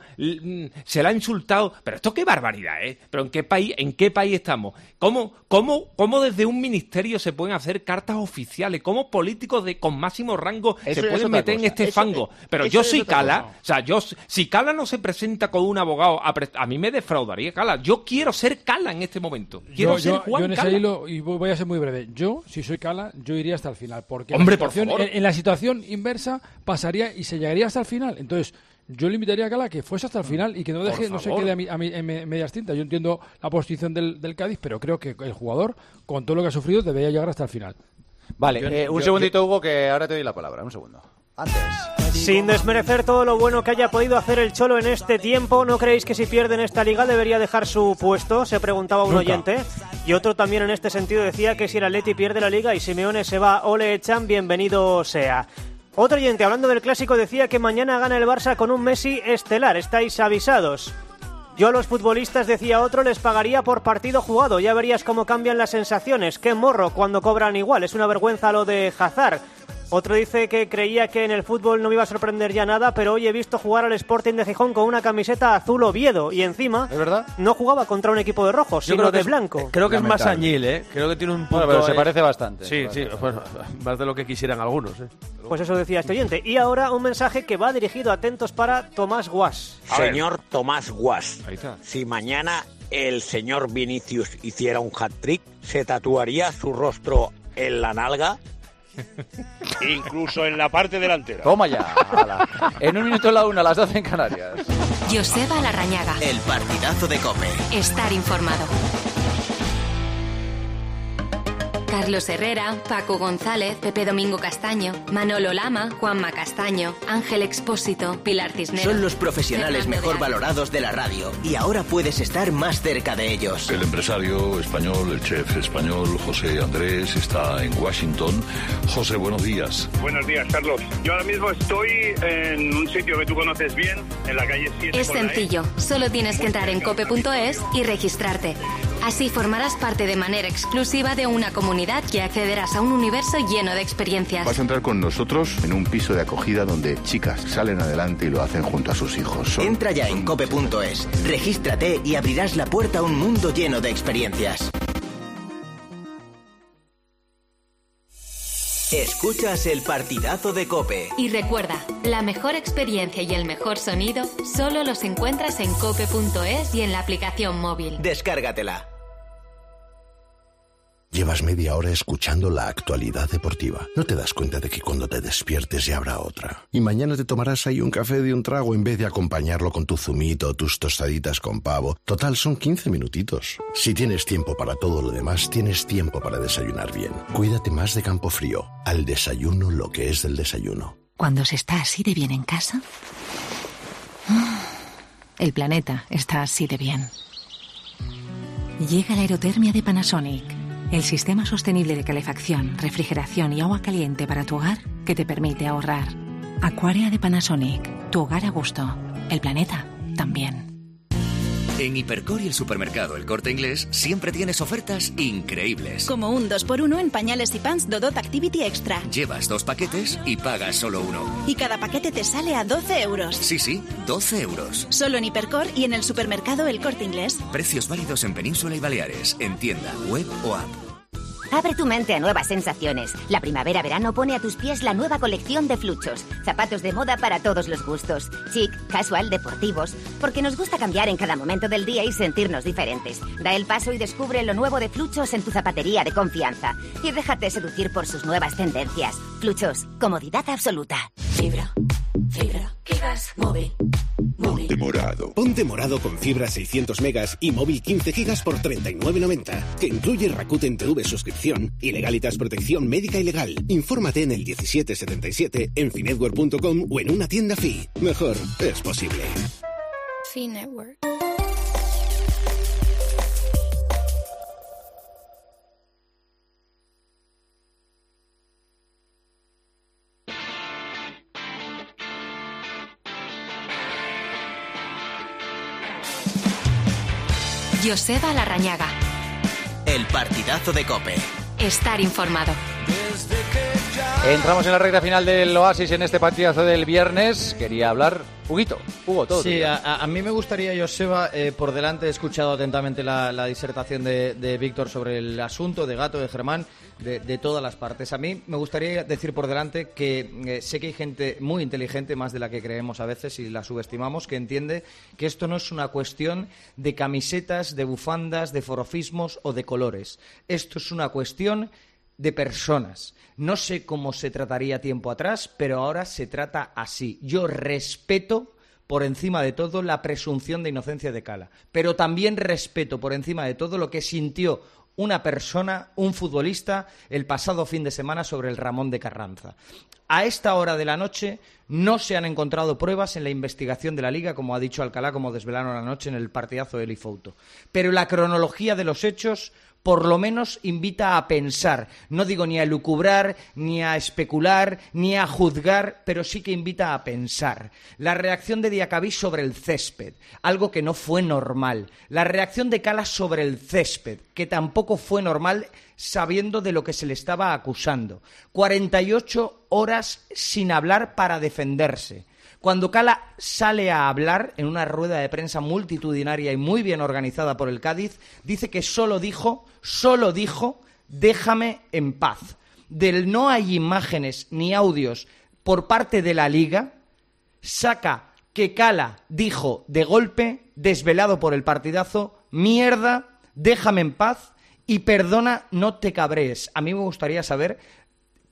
se le ha insultado. Pero esto qué barbaridad, ¿eh? Pero ¿en qué país, en qué país estamos? ¿Cómo, cómo, cómo desde un ministerio se pueden hacer cartas oficiales? ¿Cómo políticos de con máximo rango eso se pueden meter cosa. en este eso, fango? Pero yo si Cala, cosa. o sea, yo si Cala no se presenta con un abogado, a, a mí me defraudaría Cala. Yo quiero ser Cala en este momento. Quiero yo, ser yo, Juan yo en ese Cala. hilo, y voy a ser muy breve. Yo, si soy Cala, yo iría hasta el final. Porque Hombre, la situación, por favor. En, en la situación inversa pasaría y se llegaría hasta el final. Entonces, yo le invitaría a Cala que fuese hasta el final y que no deje, no se quede a, mi, a, mi, a mi, medias tintas. Yo entiendo la posición del, del Cádiz, pero creo que el jugador, con todo lo que ha sufrido, debería llegar hasta el final. Vale, yo, eh, un yo, segundito, Hugo, que ahora te doy la palabra. Un segundo. Antes. Sin desmerecer todo lo bueno que haya podido hacer el Cholo en este tiempo, ¿no creéis que si pierden esta liga debería dejar su puesto? Se preguntaba un Nunca. oyente. Y otro también en este sentido decía que si el Atleti pierde la liga y Simeone se va o le echan, bienvenido sea. Otro oyente, hablando del Clásico, decía que mañana gana el Barça con un Messi estelar. Estáis avisados. Yo a los futbolistas, decía otro, les pagaría por partido jugado. Ya verías cómo cambian las sensaciones. Qué morro cuando cobran igual. Es una vergüenza lo de Hazard. Otro dice que creía que en el fútbol no me iba a sorprender ya nada, pero hoy he visto jugar al Sporting de Gijón con una camiseta azul Oviedo y encima ¿es verdad? no jugaba contra un equipo de rojos, Yo sino creo de es, blanco. Creo que es más añil, ¿eh? Creo que tiene un punto... Bueno, pero se eh... parece bastante. Sí, sí, bueno, más de lo que quisieran algunos, ¿eh? Pues eso decía este oyente. Y ahora un mensaje que va dirigido, atentos, para Tomás Guas. Señor Tomás Guas, si mañana el señor Vinicius hiciera un hat-trick, ¿se tatuaría su rostro en la nalga? Incluso en la parte delantera. Toma ya. Ala. En un minuto la una, a las doce en Canarias. Joseba Larrañaga. El partidazo de COPE. Estar informado. Carlos Herrera, Paco González, Pepe Domingo Castaño, Manolo Lama, Juanma Castaño, Ángel Expósito, Pilar Cisneros. Son los profesionales Fernando mejor de valorados de la radio y ahora puedes estar más cerca de ellos. El empresario español, el chef español José Andrés está en Washington. José, buenos días. Buenos días, Carlos. Yo ahora mismo estoy en un sitio que tú conoces bien, en la calle siete. Es sencillo, solo tienes que entrar en cope punto es y registrarte. Así formarás parte de manera exclusiva de una comunidad y accederás a un universo lleno de experiencias. Vas a entrar con nosotros en un piso de acogida donde chicas salen adelante y lo hacen junto a sus hijos. Son... Entra ya en cope punto es, regístrate y abrirás la puerta a un mundo lleno de experiencias. Escuchas el partidazo de COPE. Y recuerda, la mejor experiencia y el mejor sonido solo los encuentras en cope punto es y en la aplicación móvil. Descárgatela. Llevas media hora escuchando la actualidad deportiva. No te das cuenta de que cuando te despiertes ya habrá otra. Y mañana te tomarás ahí un café de un trago en vez de acompañarlo con tu zumito o tus tostaditas con pavo. Total, son quince minutitos. Si tienes tiempo para todo lo demás, tienes tiempo para desayunar bien. Cuídate más de Campofrío. Al desayuno lo que es del desayuno. Cuando se está así de bien en casa, el planeta está así de bien. Llega la aerotermia de Panasonic. El sistema sostenible de calefacción, refrigeración y agua caliente para tu hogar que te permite ahorrar. Aquaria de Panasonic. Tu hogar a gusto. El planeta también. En Hipercor y el supermercado El Corte Inglés siempre tienes ofertas increíbles. Como un dos por uno en pañales y pants Dodot Activity Extra. Llevas dos paquetes y pagas solo uno. Y cada paquete te sale a doce euros. Sí, sí, doce euros. Solo en Hipercor y en el supermercado El Corte Inglés. Precios válidos en Península y Baleares, en tienda, web o app. Abre tu mente a nuevas sensaciones. La primavera-verano pone a tus pies la nueva colección de Fluchos. Zapatos de moda para todos los gustos. Chic, casual, deportivos. Porque nos gusta cambiar en cada momento del día y sentirnos diferentes. Da el paso y descubre lo nuevo de Fluchos en tu zapatería de confianza. Y déjate seducir por sus nuevas tendencias. Fluchos, comodidad absoluta. Fibra, fibra, gigas, móvil. Ponte morado. Ponte morado con fibra seiscientos megas y móvil quince gigas por treinta y nueve noventa. Que incluye Rakuten T V suscripción y Legalitas protección médica y legal. Infórmate en el diecisiete setenta y siete, en finetwork punto com o en una tienda Fi. Mejor es posible. Fi Network. Joseba Larrañaga. El partidazo de COPE. Estar informado. Entramos en la recta final del Oasis en este partidazo del viernes. Quería hablar, Huguito, Hugo, todo. Sí, a, a mí me gustaría, Joseba, eh, por delante he escuchado atentamente la, la disertación de, de Víctor sobre el asunto de Gato, de Germán, de, de todas las partes. A mí me gustaría decir por delante que eh, sé que hay gente muy inteligente, más de la que creemos a veces y la subestimamos, que entiende que esto no es una cuestión de camisetas, de bufandas, de forofismos o de colores. Esto es una cuestión de personas. No sé cómo se trataría tiempo atrás, pero ahora se trata así. Yo respeto por encima de todo la presunción de inocencia de Cala, pero también respeto por encima de todo lo que sintió una persona, un futbolista, el pasado fin de semana sobre el Ramón de Carranza. A esta hora de la noche no se han encontrado pruebas en la investigación de la Liga, como ha dicho Alcalá, como desvelaron anoche en el partidazo de Elifouto. Pero la cronología de los hechos por lo menos invita a pensar. No digo ni a elucubrar, ni a especular, ni a juzgar, pero sí que invita a pensar. La reacción de Diacabí sobre el césped, algo que no fue normal. La reacción de Cala sobre el césped, que tampoco fue normal sabiendo de lo que se le estaba acusando. cuarenta y ocho horas sin hablar para defenderse. Cuando Cala sale a hablar en una rueda de prensa multitudinaria y muy bien organizada por el Cádiz, dice que solo dijo, solo dijo, déjame en paz. Del no hay imágenes ni audios por parte de la Liga, saca que Cala dijo de golpe, desvelado por el partidazo, mierda, déjame en paz y perdona, no te cabrees. A mí me gustaría saber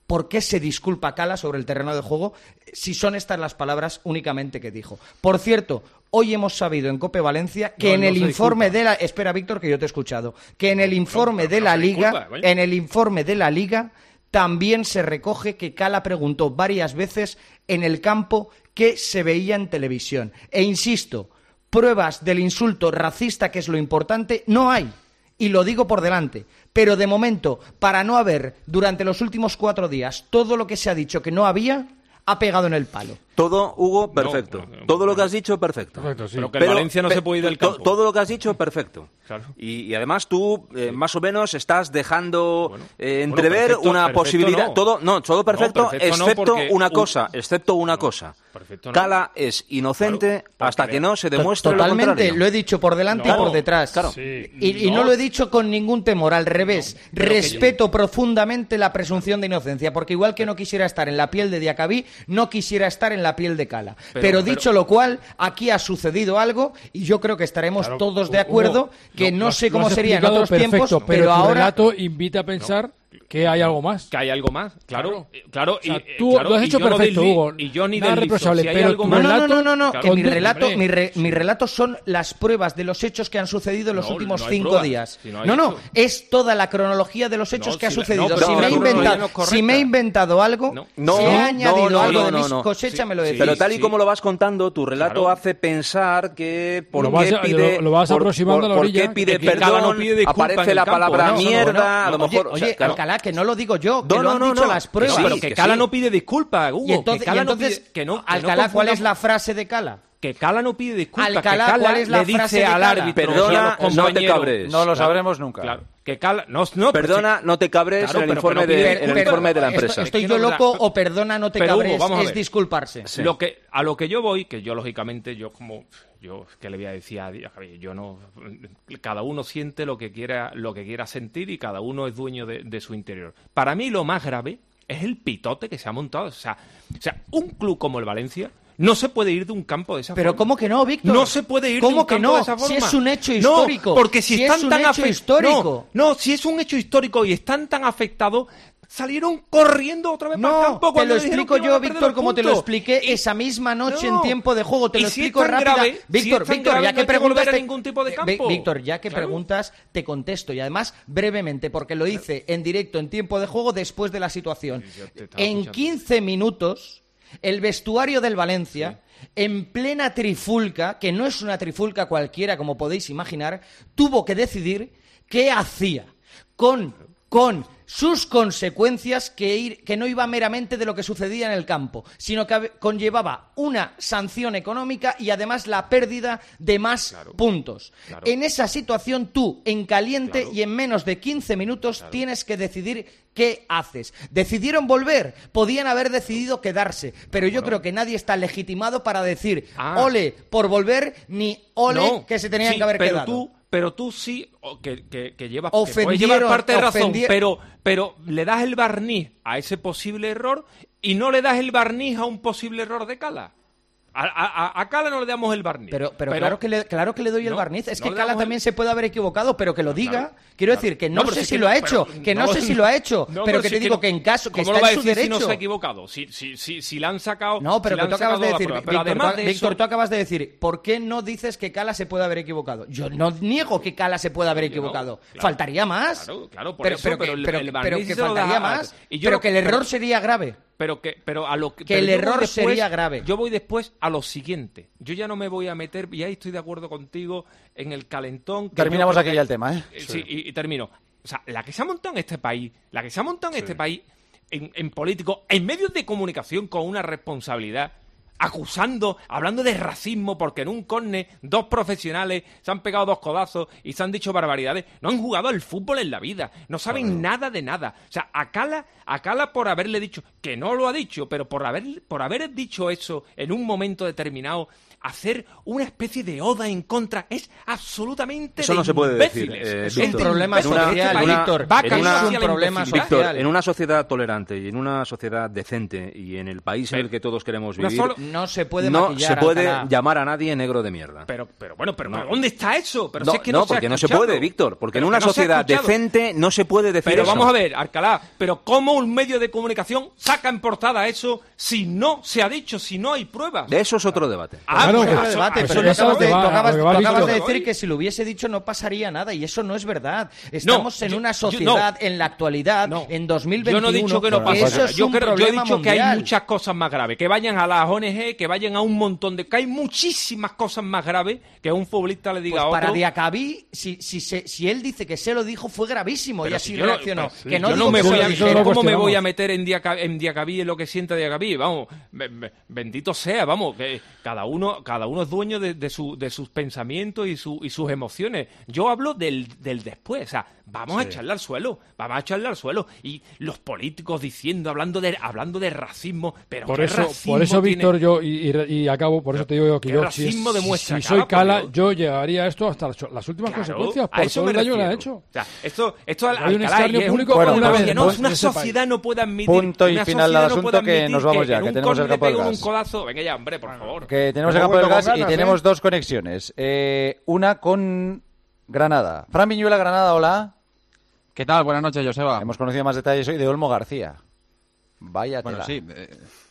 ¿por qué se disculpa Cala sobre el terreno de juego si son estas las palabras únicamente que dijo? Por cierto, hoy hemos sabido en COPE Valencia que no, en el no informe disculpa. de la... Espera, Víctor, que yo te he escuchado. Que en el informe no, pero, pero de la no Liga... Disculpa, ¿vale? En el informe de la Liga también se recoge que Cala preguntó varias veces en el campo qué se veía en televisión. E insisto, pruebas del insulto racista, que es lo importante, no hay. Y lo digo por delante. Pero de momento, para no haber, durante los últimos cuatro días, todo lo que se ha dicho que no había, ha pegado en el palo. Todo, Hugo, perfecto. No, no, no, todo lo que has dicho, perfecto. perfecto sí. Pero que el Pero, Valencia no pe- se puede ir del campo. To- todo lo que has dicho, perfecto. Claro. Y, y además tú, eh, sí. más o menos, estás dejando bueno, eh, entrever bueno, perfecto, perfecto una posibilidad... No. Todo, no, todo perfecto, no, perfecto excepto no porque... una cosa, excepto una no, cosa. No. Cala es inocente claro, hasta que no se demuestre Totalmente, lo contrario. Lo he dicho por delante no, y por detrás. Claro. Sí. Y, y no. no lo he dicho con ningún temor, al revés. No, Respeto yo... profundamente la presunción de inocencia, porque igual que no quisiera estar en la piel de Diacabí, no quisiera estar en la piel de Cala. Pero, pero dicho pero... lo cual, aquí ha sucedido algo y yo creo que estaremos claro, todos de acuerdo Hugo, que no, no sé cómo sería en otros perfecto, tiempos, pero, pero ahora... el relato invita a pensar... No. Que hay algo más. Que hay algo más, claro. Claro, claro o sea, y, tú claro, lo has hecho perfecto, no Hugo. Y yo ni nada deslizo. reprochable, Si hay pero algo no, más... no, no, no, no, claro, que mi relato, mi, re, mi relato son las pruebas de los hechos que han sucedido en los no, últimos no cinco pruebas, días. Si no, no, no, es toda la cronología de los hechos no, que si ha sucedido. No, si, no, me he inventado, no, no, si me he inventado algo, no. No, si he añadido no, no, algo no, de no, mis no. cosechas, sí, me lo decís. Pero tal y sí. como lo vas contando, tu relato claro. hace pensar que por lo qué vas, pide... Lo, lo vas por, aproximando por, a la orilla. ¿Por qué pide que perdón? no pide Aparece la campo, palabra no, mierda, no, no, a lo no, mejor... Oye, o sea, claro. Alcalá, que no lo digo yo, que No, lo no, han no, dicho no. las pruebas. Sí, pero que, que Cala sí. no pide disculpas, Hugo. Y entonces, que Cala y entonces no pide, que no, que Alcalá, no ¿cuál confunda- es la frase de Cala? Que Cala no pide disculpas, Alcalá, que Cala ¿cuál es la le frase dice de al Cala? árbitro Perdona, y a los no te compañeros- cabres. No lo Claro, sabremos nunca. Claro. Que Cala, no, no, Perdona, no te cabres Claro, en el pero- informe, pero de, pide- en el pero- informe de la esto- empresa. ¿Estoy Es que yo no loco da- o perdona, no te Pero, Hugo, cabres? vamos a Es ver. disculparse. Sí. Lo que, a lo que yo voy, que yo lógicamente, yo como, yo, ¿qué le voy a decir a Javier? Yo no, cada uno siente lo que quiera, lo que quiera sentir y cada uno es dueño de, de su interior. Para mí lo más grave es el pitote que se ha montado. O sea, o sea, un club como el Valencia no se puede ir de un campo de esa Pero forma. ¿cómo que no, Víctor? No se puede ir ¿Cómo de un que campo no? de esa forma. Si es un hecho histórico. No, porque si, Si están es un tan hecho afe- histórico. No, no, si es un hecho histórico y están tan afectados, salieron corriendo otra vez para el No, campo te cuando lo dijeron explico que iban yo, a perder Víctor, los como te lo puntos. expliqué Y- esa misma noche No. en tiempo de juego. Te Y lo si explico es tan rápida. grave, si Víctor, es tan Víctor, grave, ya no que hay que volver preguntas... a te- ningún tipo de Ví- campo. Víctor, ya que Claro. preguntas, te contesto. Y además, brevemente, porque lo hice en directo, en tiempo de juego, después de la situación. Sí, yo te estaba En escuchando. quince minutos, el vestuario del Valencia... En plena trifulca, que no es una trifulca cualquiera, como podéis imaginar, tuvo que decidir qué hacía con, con sus consecuencias, que, ir, que no iba meramente de lo que sucedía en el campo, sino que conllevaba una sanción económica y además la pérdida de más claro, puntos. Claro. En esa situación tú, en caliente claro. y en menos de quince minutos, claro. tienes que decidir qué haces. Decidieron volver, podían haber decidido quedarse, pero yo bueno. creo que nadie está legitimado para decir ah. ole por volver, ni ole no, que se tenían sí, que haber pero quedado. Tú, pero tú sí, que, que, que llevas que puedes llevar parte de razón, pero, pero le das el barniz a ese posible error y no le das el barniz a un posible error de Cala. A, a, a Cala no le damos el barniz. Pero, pero, pero claro, que le, claro que le doy no, el barniz. Es no que Cala el... también se puede haber equivocado, pero que lo diga. Claro, claro. Quiero decir que no, no sé si, si lo ha hecho, que no, no sé si lo ha hecho, no, pero que te si digo que, no, que en caso que está lo va en su a decir derecho. Si no se ha equivocado, si, si, si, si le han sacado. No, pero si que tú acabas de decir, Víctor, Víctor, además tú, de Víctor eso... tú acabas de decir, ¿por qué no dices que Cala se puede haber equivocado? Yo no niego que Cala se pueda haber equivocado. Claro, faltaría más. Claro, claro, por pero, eso, pero, pero, que, el, pero, el pero que faltaría da, más. Y yo pero lo, que el error pero, sería grave. Pero que, pero a lo que, que el error después, sería grave. Yo voy después a lo siguiente. Yo ya no me voy a meter, y ahí estoy de acuerdo contigo, en el calentón. Que Terminamos aquí ya el tema, ¿eh? Sí, sí. Y, y termino. O sea, la que se ha montado en este país, la que se ha montado en sí. este país, en, en políticos, en medios de comunicación con una responsabilidad, acusando, hablando de racismo, porque en un córner dos profesionales se han pegado dos codazos y se han dicho barbaridades. No han jugado al fútbol en la vida, no saben claro. nada de nada. O sea, a Cala, a Cala por haberle dicho, que no lo ha dicho, pero por haber, por haber dicho eso en un momento determinado, hacer una especie de oda en contra es absolutamente Eso no se puede decir. Eh, es un problema social, Víctor. Es un problema social. Víctor, en una sociedad tolerante y en una sociedad decente y en el país en el que todos queremos vivir, solo... no se puede no maquillar, se puede Alcalá. llamar a nadie negro de mierda. Pero, pero bueno, pero, no. pero ¿dónde está eso? Pero no, si es que no, no, porque se no se puede, Víctor. Porque pero en una no sociedad decente no se puede decir pero eso. Pero vamos a ver, Alcalá, pero ¿cómo un medio de comunicación saca en portada eso si no se ha dicho, si no hay pruebas? De eso es otro debate. Ah, claro, pues que, otro debate, eso, pero eso acabas, de, va, tú acabas, va, tú acabas de Víctor. decir que si lo hubiese dicho no pasaría nada, y eso no es verdad. Estamos no, en yo, una sociedad, yo, no, en la actualidad, no, en dos mil veintiuno, yo no he dicho que no pasa eso nada. es Yo, un creo, yo he dicho mundial. que hay muchas cosas más graves. Que vayan a las O N G, que vayan a un montón de... Que hay muchísimas cosas más graves que a un futbolista le diga pues a otro... para Diacabí, si, si, si, si él dice que se lo dijo, fue gravísimo, pero y así si yo reaccionó. No, pero, que no yo no me voy a, eso ¿cómo me voy a meter en Diacabí, en Diacabí, en lo que sienta Diacabí? Vamos, bendito sea, vamos, que cada uno, cada uno es dueño de, de, su, de sus pensamientos y, su, y sus emociones. Yo hablo del, del después, o sea, vamos sí. a echarle al suelo, vamos a echarle al suelo. Y los políticos diciendo, hablando de hablando de racismo, pero por ¿qué eso, racismo por eso tiene? Víctor, yo, y, y, y acabo, por eso te digo yo que ¿Qué yo, racismo si, demuestra, si soy cara, Cala, por yo llevaría esto hasta las, las últimas Claro, consecuencias, a por eso todo me el daño que le ha refiero. hecho. O sea, esto, esto al, Hay un Alcalá, escarnio y es público un, bueno, una, pues, no, pues, una en sociedad no puede admitir... Punto y una final del no asunto, que nos vamos ya, que, que tenemos el campo del gas. Un codazo. Venga ya, hombre, por favor. Que tenemos el campo del gas y tenemos dos conexiones. Eh, una con Granada. Fran Viñuela, Granada, hola. ¿Qué tal? Buenas noches, Joseba. Hemos conocido más detalles hoy de Olmo García. Vaya tela. Bueno, sí. Eh,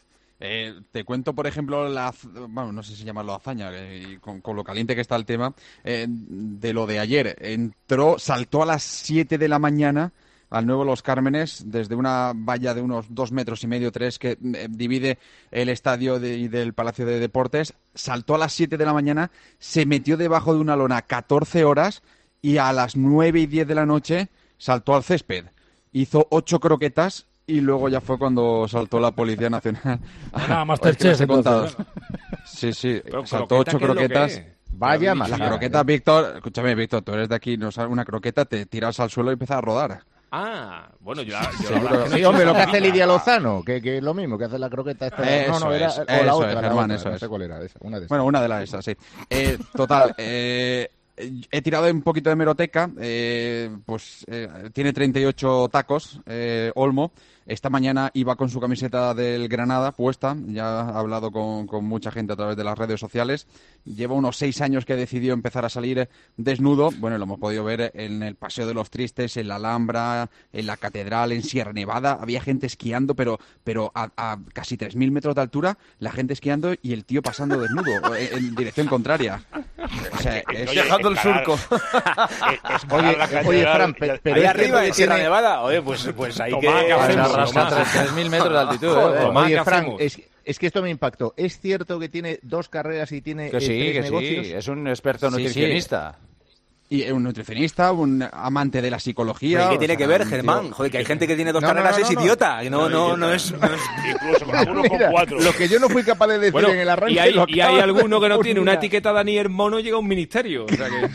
eh, te cuento, por ejemplo, la, bueno, no sé si llamarlo hazaña, eh, con, con lo caliente que está el tema, eh, de lo de ayer. Entró, saltó a las siete de la mañana al nuevo Los Cármenes, desde una valla de unos dos metros y medio, tres, que eh, divide el estadio de, y del Palacio de Deportes. Saltó a las siete de la mañana, se metió debajo de una lona catorce horas y a las nueve y diez de la noche saltó al césped. Hizo ocho croquetas y luego ya fue cuando saltó la Policía Nacional. Nada, Masterchef. He contado. Sí, sí, pero saltó ocho croquetas. Vaya más. Las croquetas, Víctor, escúchame, Víctor, tú eres de aquí, no sabes una croqueta, te tiras al suelo y empiezas a rodar. Ah, bueno, yo... yo sí, pero, sí, hombre, lo que hace Lidia Lozano, que, que es lo mismo, que hace la croqueta esta. Eso no, no, era, es, o eso la otra, es, la Germán, otra, eso no es. sé cuál era, esa, una de esas. Bueno, una de las esas, sí. Eh, total, eh... he tirado un poquito de hemeroteca, eh, pues eh, tiene treinta y ocho tacos, eh, Olmo. Esta mañana iba con su camiseta del Granada puesta, ya ha hablado con, con mucha gente a través de las redes sociales. Lleva unos seis años que decidió empezar a salir desnudo. Bueno, lo hemos podido ver en el Paseo de los Tristes, en la Alhambra, en la Catedral, en Sierra Nevada. Había gente esquiando, pero, pero a, a casi tres mil metros de altura, la gente esquiando y el tío pasando desnudo, en, en dirección contraria. O sea, es, dejando el surco. Oye, oye, Fran, pero ahí arriba de Sierra Nevada, oye, pues, pues hay que... tres mil metros de altitud. Joder, ¿eh? oye, Fran, es, es que esto me impactó. ¿Es cierto que tiene dos carreras y tiene que eh, sí, tres que negocios? Sí, es un experto Sí, nutricionista. sí. Y un nutricionista, un amante de la psicología. ¿Qué tiene o sea, que ver, un Germán? tío... Joder, que hay gente que tiene dos no, carreras no, no, es no, idiota. No, no, no, no es... No es... Incluso con alguno con cuatro. Lo que yo no fui capaz de decir Bueno, en el arranque... y hay, lo y hay alguno que no de tiene una unir. etiqueta Dani Hermono y llega a un ministerio. O sea que...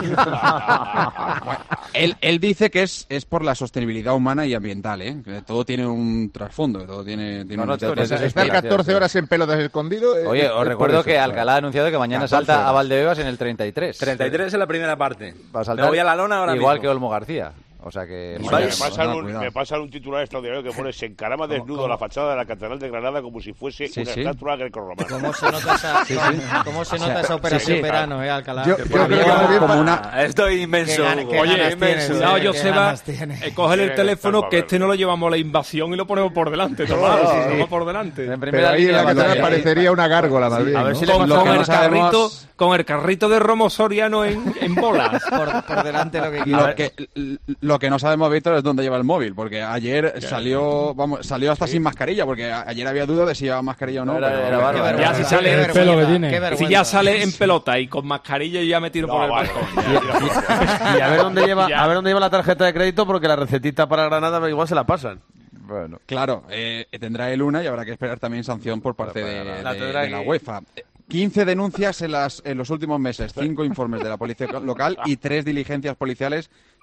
él, él dice que es, es por la sostenibilidad humana y ambiental, ¿eh? Que todo tiene un trasfondo, todo tiene, tiene No, una no, te- historia. te- te- Estar Gracias, catorce sí. horas en pelotas escondido... eh, Oye, es os por recuerdo eso, que claro. Alcalá ha anunciado que mañana catorce salta horas. a Valdebebas en el treinta y tres. treinta y tres en la primera parte. Va a saltar Me voy a la lona ahora igual mismo. que Olmo García. O sea que... Y Vale, me, pasan no, un, cuidado. me pasan un titular extraordinario que pone: se encarama desnudo a la fachada de la Catedral de Granada como si fuese Sí, una sí. estatua grecorromana. ¿Cómo se nota esa, Sí, sí. ¿cómo se O sea, nota esa operación sí, sí. verano, eh, Alcalá? Yo- Que yo por creo mí- que muy bien. Como una... Estoy inmenso. Qué gana- qué Oye, ganas inmenso. tienes, Cuidado, Qué Joseba, ganas tiene. eh, coge el Qué teléfono, ganas, que este no lo llevamos a la invasión y lo ponemos por delante. Toma, No, sí, sí. toma por delante. En Pero primera ahí en línea la catedral batalla. parecería una gárgola, más bien, a ver ¿no? si le Con, Lo con que el no sabemos- carrito, con el carrito de Romo Soriano en, en bolas. Por, por delante lo que Lo quiera. que, lo que no sabemos, Víctor, es dónde lleva el móvil, porque ayer salió, vamos, salió hasta sin mascarilla, porque a- ayer había duda de si llevaba mascarilla o no. Era- pero- era bárbaro. Qué Ya vergüenza, si sale qué el vergüenza, pelo que tiene. qué Si vergüenza. ya sale en pelota y con mascarilla y ya me tiro No, por el vale. balcón. Y a ver dónde lleva, Ya. a ver dónde lleva la tarjeta de crédito, porque la recetita para Granada igual se la pasan. Bueno, claro, eh, tendrá el una y habrá que esperar también sanción por parte de, La de- tendrá de la que- UEFA. quince denuncias en, las, en los últimos meses, cinco informes de la policía local y tres diligencias policiales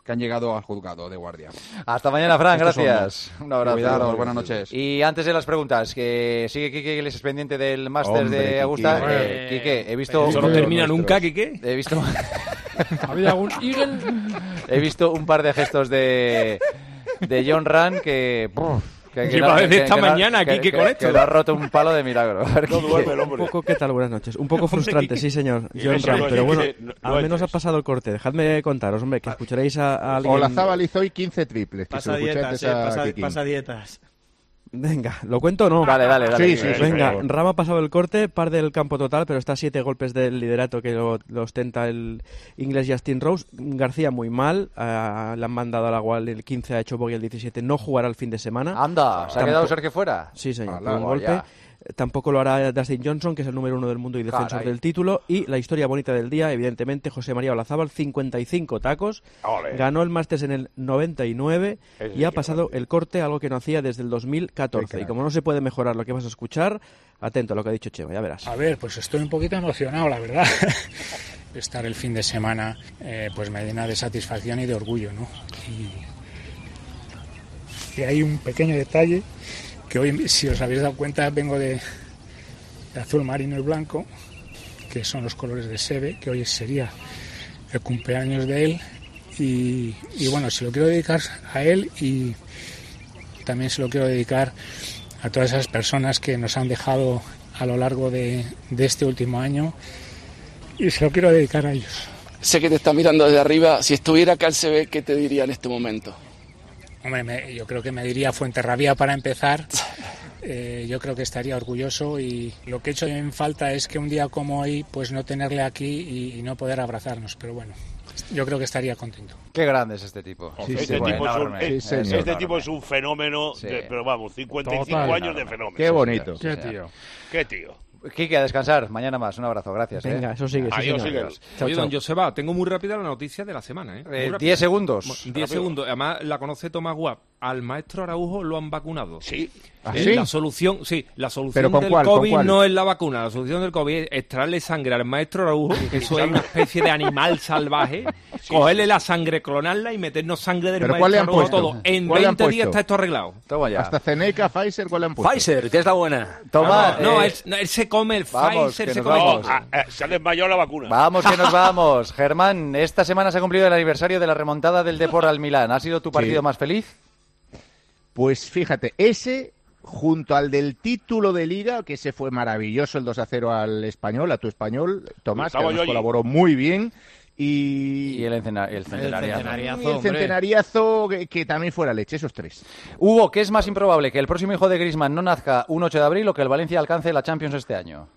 que han llegado al juzgado de guardia. Hasta mañana, Fran, Estos gracias. somos. Un abrazo. Cuidaros, buenas noches. Y antes de las preguntas, que sigue Quique, que les es pendiente del máster Hombre, de Quique. Augusta. Hombre. Eh, Quique, he visto... Eso no termina nunca, Quique. He visto... ¿Ha habido algún Eagle? He visto un par de gestos de, de John Ran que... Puf, que, ¿Qué va a decir esta mañana, que, Quique, que, con que, esto? que lo ha roto un palo de milagro. A ver, No Quique. duerme el hombre. Un poco, ¿qué tal? Buenas noches. Un poco frustrante, sí, señor. John Eso Ram, no, pero Quique, bueno, no- no al menos ha entres. pasado el corte. Dejadme contaros, hombre, que escucharéis a, a alguien... Olazábal hizo hoy quince triples. Que se Pasa lo escuché dietas, antes eh, a pasa, Kikín. pasa dietas. Venga, ¿lo cuento o no? Dale, dale, dale. Sí, sí, sí, Venga, por favor. Rama ha pasado el corte, par del campo total, pero está a siete golpes del liderato que lo, lo ostenta el inglés Justin Rose. García muy mal, uh, le han mandado al agua el quince, ha hecho bogey el diecisiete, no jugará el fin de semana. Anda, ¿se ha Tampo- quedado Sergio fuera? Sí, señor, Ala, por un vaya. golpe. Tampoco lo hará Dustin Johnson, que es el número uno del mundo y defensor Caray. del título. Y la historia bonita del día, evidentemente, José María Olazábal, cincuenta y cinco tacos. Ole. Ganó el Masters en el noventa y nueve Ese y ha sí, pasado grande. el corte, algo que no hacía desde el dos mil catorce. Qué Y crack. como no se puede mejorar lo que vas a escuchar, atento a lo que ha dicho Chema, ya verás. A ver, pues estoy un poquito emocionado, la verdad. Estar el fin de semana eh, pues me llena de satisfacción y de orgullo, ¿no? Y, y hay un pequeño detalle que hoy, si os habéis dado cuenta, vengo de, de azul marino y blanco, que son los colores de Seve, que hoy sería el cumpleaños de él. Y, y bueno, se lo quiero dedicar a él y también se lo quiero dedicar a todas esas personas que nos han dejado a lo largo de, de este último año y se lo quiero dedicar a ellos. Sé que te está mirando desde arriba. Si estuviera acá el C B, ¿qué te diría en este momento? Hombre, me- yo creo que me diría Fuenterrabía para empezar. Eh, yo creo que estaría orgulloso y lo que he hecho en falta es que un día como hoy pues no tenerle aquí y, y no poder abrazarnos, pero bueno, yo creo que estaría contento. Qué grande es este tipo. este tipo, es un, enorme, eh, sí, este señor. tipo es un fenómeno, Sí. de- pero vamos, cincuenta y cinco Total. años de fenómeno. Qué bonito. Qué tío. Qué tío. Quique, a descansar. Mañana más. Un abrazo. Gracias. Venga, ¿eh? eso sigue, sí, Adiós, señor. sigue. Chao, Oye, chao. don Joseba, tengo muy rápida la noticia de la semana, ¿eh? Muy Eh, rápida. diez segundos. Bueno, diez segundos. Además, la conoce Tomás Guap. Al maestro Araujo lo han vacunado. Sí. ¿Ah, Eh, sí? La solución, sí, la solución ¿Pero con del cuál, con COVID cuál? no es la vacuna. La solución del COVID es extraerle sangre al maestro Araujo, que eso es una especie de animal salvaje, cogerle la sangre, clonarla y meternos sangre del ¿Pero cuál le maestro han Araujo puesto? todo. En ¿Cuál le han veinte días puesto? está esto arreglado. Toma ya. Hasta Zeneca, Pfizer, ¿cuál le han puesto? Pfizer, que es la buena. Toma. No, no, eh, él, no, él se come el vamos, Pfizer, que se nos come vamos. todo. Ah, eh, se ha desmayado la vacuna. Vamos, que nos vamos. Germán, esta semana se ha cumplido el aniversario de la remontada del Depor al Milán. ¿Ha sido tu partido Sí. más feliz? Pues fíjate, ese junto al del título de Liga, que ese fue maravilloso, el dos a cero al Español, a tu Español, Tomás, que Estaba yo además allí. colaboró muy bien. Y, Y el, encena- el centenariazo. centenariazo. y el hombre. centenariazo que, que también fuera leche, esos tres. Hugo, ¿qué es más improbable? ¿Que el próximo hijo de Griezmann no nazca un ocho de abril o que el Valencia alcance la Champions este año?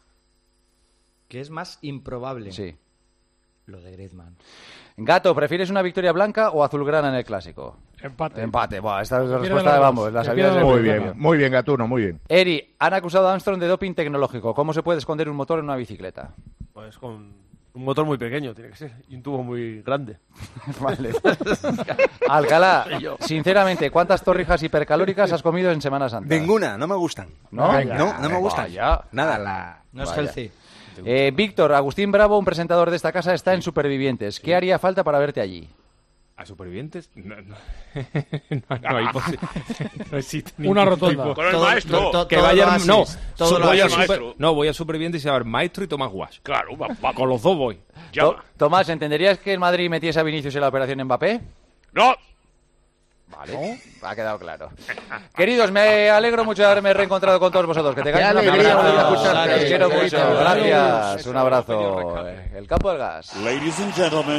¿Qué es más improbable? Sí. Lo de Griezmann. Gato, ¿prefieres una victoria blanca o azulgrana en el Clásico? Empate. Empate. Buah, esta es la Que respuesta pierdan de los vamos. dos, La que sabía desde el pierdan Muy los principio. bien, muy bien, Gatuno, muy bien. Eri, han acusado a Armstrong de doping tecnológico. ¿Cómo se puede esconder un motor en una bicicleta? Pues con un motor muy pequeño, tiene que ser, y un tubo muy grande. Vale. Alcalá, sinceramente, ¿cuántas torrijas hipercalóricas has comido en Semana Santa? Ninguna, no me gustan. ¿No? No, no me gustan. Vaya. Nada. No es Vaya. healthy. Eh, Víctor, Agustín Bravo, un presentador de esta casa, está en Supervivientes. ¿Qué haría falta para verte allí? ¿A supervivientes? No, no. no, no hay posi- no existe Una ningún rotonda. tipo- Con el Todo- maestro. to- to- Que todo vaya lo al- no, asis, todo su- lo voy a asis. super- maestro. no, voy a supervivientes y a ver maestro y Tomás Guas. Claro, va- vamos. Con los dos voy. Llama. To- Tomás, ¿entenderías que el Madrid metiese a Vinicius en la operación Mbappé? No. Vale, ha quedado claro. Queridos, me alegro mucho de haberme reencontrado con todos vosotros. Que tengáis Qué una alegría feliz volver a Navidad. escucharte. Os quiero Querido. mucho. Gracias. Eso, Un abrazo. El campo del gas. Ladies and gentlemen,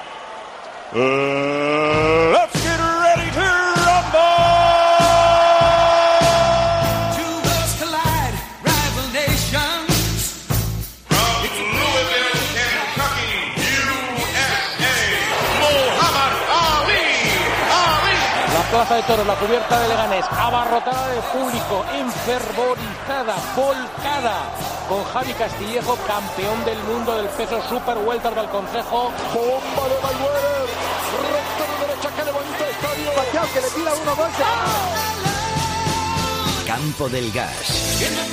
uh, let's get ready to rumble! Two worlds collide, rival nations. From Louisville, Kentucky, U S A, Muhammad Ali. Ali. La plaza de toros, la cubierta de Leganés, abarrotada de público, enfervorizada, volcada, con Javi Castillejo, campeón del mundo del peso super welter del Consejo. Bomba de Mayweather, recta de derecha que levanta el estadio. Pacquiao que le tira uno más. Campo del Gas.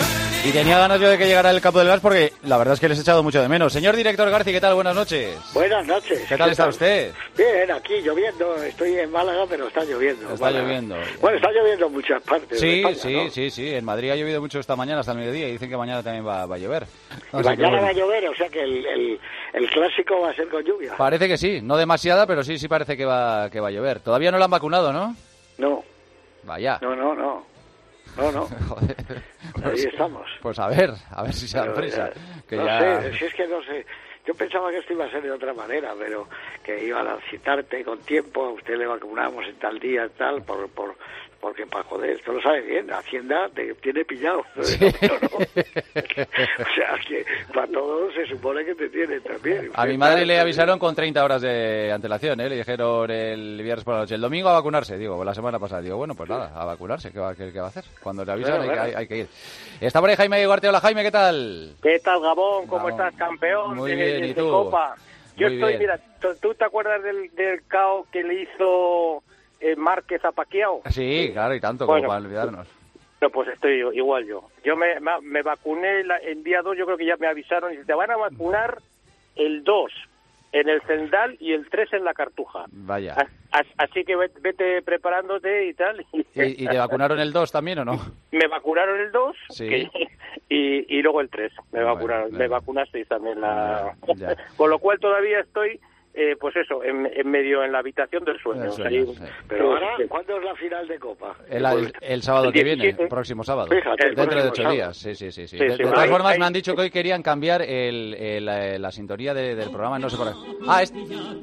Y tenía ganas yo de que llegara el campo del Gas porque la verdad es que les he echado mucho de menos. Señor director Garci, ¿qué tal? Buenas noches. Buenas noches. ¿Qué tal está usted? Bien, aquí lloviendo. Estoy en Málaga, pero está lloviendo. Está Málaga. lloviendo. Bueno, está lloviendo en muchas partes. Sí, de España, sí, ¿no? sí, sí. En Madrid ha llovido mucho esta mañana hasta el mediodía y dicen que mañana también va, va a llover. Y mañana va a llover, o sea que el, el, el clásico va a ser con lluvia. Parece que sí, no demasiada, pero sí, sí parece que va, que va a llover. Todavía no la han vacunado, ¿no? No. Vaya. No, no, no. No, no. Joder. Ahí Pues, estamos. pues a ver, a ver si se dan Pero, prisa. eh, Que no ya... sé, si es que no sé. Yo pensaba que esto iba a ser de otra manera, pero que iban a citarte con tiempo, a usted le vacunamos en tal día, tal, por, por, porque para joder, esto lo sabe bien, Hacienda te tiene pillado. Sí. No, no. O sea, que para todos se supone que te tienen también. A mi madre le avisaron con treinta horas de antelación, ¿eh? Le dijeron el viernes por la noche, el domingo a vacunarse, digo, la semana pasada. Digo, bueno, pues nada, a vacunarse, ¿qué va, qué, qué va a hacer? Cuando le avisan Bueno, hay, bueno. hay- hay que ir. Está por ahí Jaime Iguarte. Hola Jaime, ¿qué tal? ¿Qué tal, Gabón? ¿Cómo Gabón. estás, campeón? Muy de, bien, de- ¿y de tú? Copa. Yo Muy estoy, bien. mira, ¿tú, tú te acuerdas del, del caos que le hizo eh, Márquez a Pacquiao? Sí, claro, y tanto, Bueno, como para olvidarnos. No, pues estoy igual yo. Yo me, me, me vacuné la- el día dos, yo creo que ya me avisaron, y te van a vacunar el dos en el Zendal y el tres en la Cartuja. Vaya. As- as- Así que vete, vete preparándote y tal. ¿Y, y te vacunaron el dos también o no? Me vacunaron el dos Sí. que- y, y luego el tres. Me Bueno, vacunaron, ya. me vacunasteis también. La... Ya. Con lo cual todavía estoy, eh, pues eso, en, en medio, en la habitación del sueño. Del O sea, sueño, ahí- sí. Pero ahora, ¿cuándo es la final de Copa? El, el- el sábado El que viene, diecisiete. el próximo sábado. Fíjate, el Dentro de próximo ocho sábado. días. Sí, sí, sí. sí. Sí, de, sí, de todas ahí- formas, ahí- me han dicho que hoy querían cambiar el, el, la, la sintonía de- del programa, no sé por qué. Ah, es...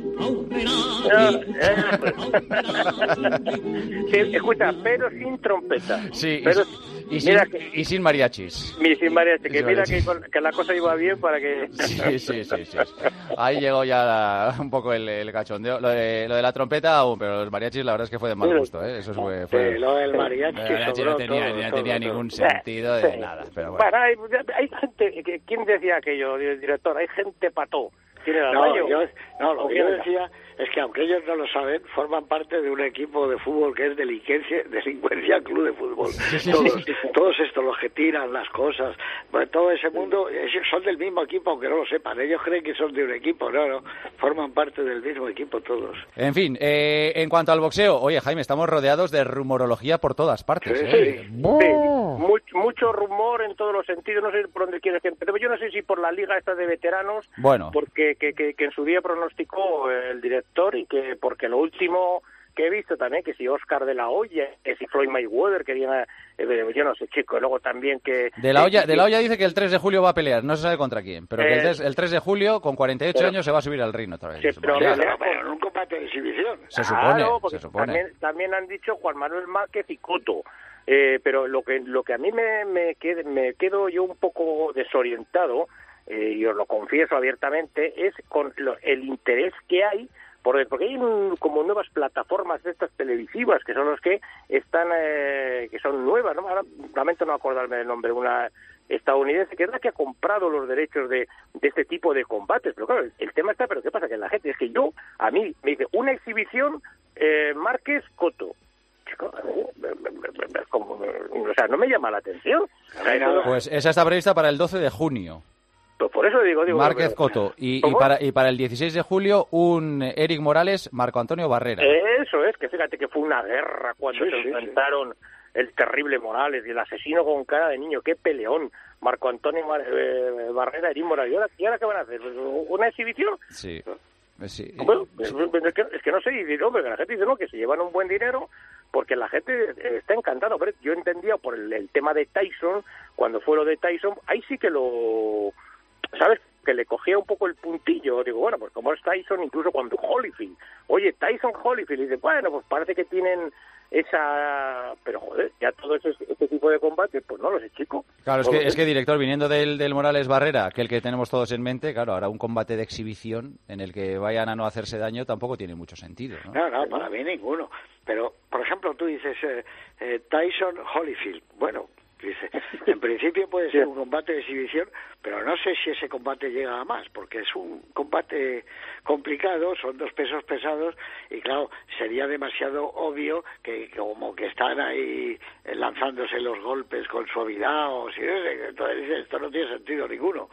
Sí, escucha, pero sin trompeta. Sí, y, pero, y sin, mira que, y sin mariachis. mi sin mariachi, que Sin mira mariachi. que, con- que la cosa iba bien para que... Sí, sí, sí, sí. Ahí llegó ya la- un poco el, el cachondeo. Lo de, lo de la trompeta aún, pero los mariachis la verdad es que fue de mal gusto, ¿eh? Eso fue... fue... Sí, lo del mariachi El mariachi sobró no tenía, todo, no todo, tenía todo. ningún sentido de Sí. nada, pero bueno. Bueno, hay, hay gente... que- ¿Quién decía aquello, el director? Hay gente pató. ¿Tiene el No, rayo? yo, no, lo ¿O que yo quién era? decía es que aunque ellos no lo saben, forman parte de un equipo de fútbol que es delincuencia, delincuencia club de fútbol. Todos, todos estos, los que tiran las cosas, bueno, todo ese mundo, ellos son del mismo equipo, aunque no lo sepan. Ellos creen que son de un equipo, no, no, forman parte del mismo equipo todos. En fin, eh, en cuanto al boxeo, oye Jaime, estamos rodeados de rumorología por todas partes. Sí, ¿eh? sí, mucho, mucho rumor en todos los sentidos, no sé por dónde quieres que empecemos. Yo no sé si por la liga esta de veteranos, Bueno. porque que, que, que en su día pronosticó el director y que porque lo último que he visto también, que si Oscar de la Hoya, que si Floyd Mayweather querían, eh, yo no sé, chico, y luego también que... De la, olla, eh, de la olla dice que el tres de julio va a pelear, no se sabe contra quién, pero que el Eh, tres, el tres de julio, con cuarenta y ocho pero- años, se va a subir al ring otra vez. Sí, se pero supone. mira, Pero en un combate de exhibición. Se supone, Claro, porque se supone. También, también han dicho Juan Manuel Márquez y Coto. Eh, pero lo que lo que a mí me, me, qued- me quedo yo un poco desorientado, eh, y os lo confieso abiertamente, es con lo- el interés que hay, por, porque hay un- como nuevas plataformas de estas televisivas, que son los que están, eh, que son nuevas, ¿no? Ahora lamento no acordarme del nombre, una estadounidense, que es la que ha comprado los derechos de, de este tipo de combates. Pero claro, el, el tema está, pero ¿qué pasa? Que la gente, es que yo, a mí, me dice, una exhibición, eh, Márquez Coto. Chico, a mí, me- me- me- me- como, o sea, no me llama la atención. O sea, eso- Pues esa está prevista para el doce de junio. pues por eso digo, digo... Márquez pero- Coto. Y, y ¿Cómo? para, y para el dieciséis de julio, un Eric Morales, Marco Antonio Barrera. Eso es, que fíjate que fue una guerra cuando Sí, se sí, enfrentaron el terrible Morales y el asesino con cara de niño. ¡Qué peleón! Marco Antonio Mar- eh, Barrera, Eric Morales. ¿Y ahora, ¿Y ahora qué van a hacer? ¿Una exhibición? Sí. Sí. Bueno, es, es que, es que no sé, y digo, hombre, la gente dice no, que se llevan un buen dinero porque la gente eh, está encantada. Pero yo entendía por el, el tema de Tyson, cuando fue lo de Tyson, ahí sí que lo, ¿sabes? Que le cogía un poco el puntillo. Digo, bueno, pues como es Tyson, incluso cuando Holyfield, oye, Tyson Holyfield, y dice, bueno, pues parece que tienen esa... Pero joder, ya todo ese, este tipo de combate, pues no lo sé, chico. Claro, es No lo que, es sé. que director, viniendo del, del Morales Barrera, que el que tenemos todos en mente, claro, ahora un combate de exhibición en el que vayan a no hacerse daño tampoco tiene mucho sentido, ¿no? No, no, para mí ninguno. Pero, por ejemplo, tú dices eh, eh, Tyson Holyfield. Bueno, Dice, en principio puede ser un combate de exhibición, pero no sé si ese combate llega a más, porque es un combate complicado, son dos pesos pesados, y claro, sería demasiado obvio que como que están ahí lanzándose los golpes con suavidad, o si entonces esto no tiene sentido ninguno.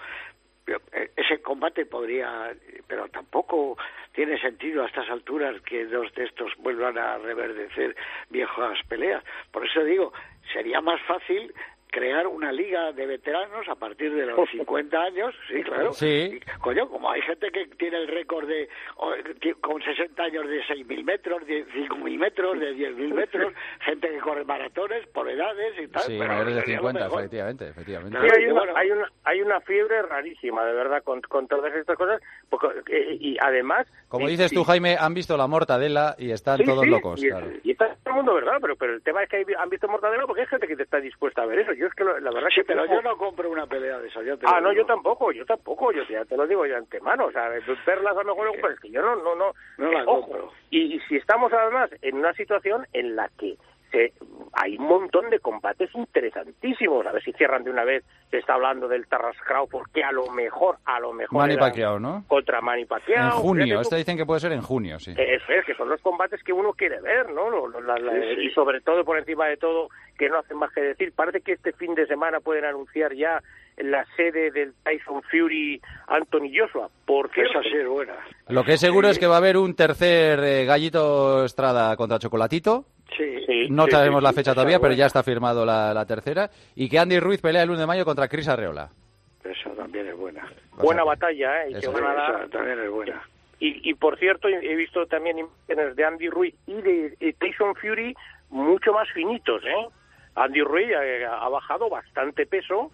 Ese combate podría, pero tampoco tiene sentido a estas alturas que dos de estos vuelvan a reverdecer viejas peleas. Por eso digo, sería más fácil crear una liga de veteranos a partir de los cincuenta años, sí, claro. Sí. Y, coño, como hay gente que tiene el récord de o, que, con sesenta años de seis mil metros, de cinco mil metros, de diez mil metros, gente que corre maratones por edades y tal. Sí, pero mayores de sería lo cincuenta, mejor. efectivamente, efectivamente. Sí, hay una, hay una hay una fiebre rarísima, de verdad, con, con todas estas cosas, porque, eh, y además... Como eh, dices tú, sí, Jaime, han visto la Mortadela y están sí, todos sí, locos. y, Claro. y está todo el mundo, ¿verdad? Pero pero el tema es que hay- han visto Mortadelo porque hay gente que está dispuesta a ver eso. Yo es que lo- la verdad Sí, que... pero fijo- yo no compro una pelea de esa. Yo te Ah, lo no, digo. yo tampoco, yo tampoco, yo ya te lo digo de antemano, o sea, verlas a lo mejor, pero es que yo no, no, no, No la ojo, compro. y, y si estamos además en una situación en la que se, hay un montón de combates interesantísimos, a ver si cierran de una vez, se está hablando del Terrence Crawford, que a lo mejor, a lo mejor Manny era Pacquiao, ¿no? contra Manny Pacquiao. En junio, fíjate tú. este dicen que puede ser en junio, sí. Eso es, que son los combates que uno quiere ver, ¿no? Lo- lo- la- la- Sí, sí. Y sobre todo, por encima de todo, que no hacen más que decir. Parece que este fin de semana pueden anunciar ya la sede del Tyson Fury Anthony Joshua. Porque Esa sí es buena. Lo que es seguro es que va a haber un tercer eh, Gallito Estrada contra Chocolatito. Sí. No sí, sabemos sí, la sí, fecha esa todavía, es pero buena. ya está firmado la, la tercera. Y que Andy Ruiz pelea el uno de mayo contra Chris Arreola. Esa también es buena. buena batalla, ¿eh? Y, que Eso van a dar- Esa también es buena. y, y por cierto, he visto también imágenes de Andy Ruiz y de, de Tyson Fury mucho más finitos, ¿eh? Andy Ruiz eh, ha bajado bastante peso.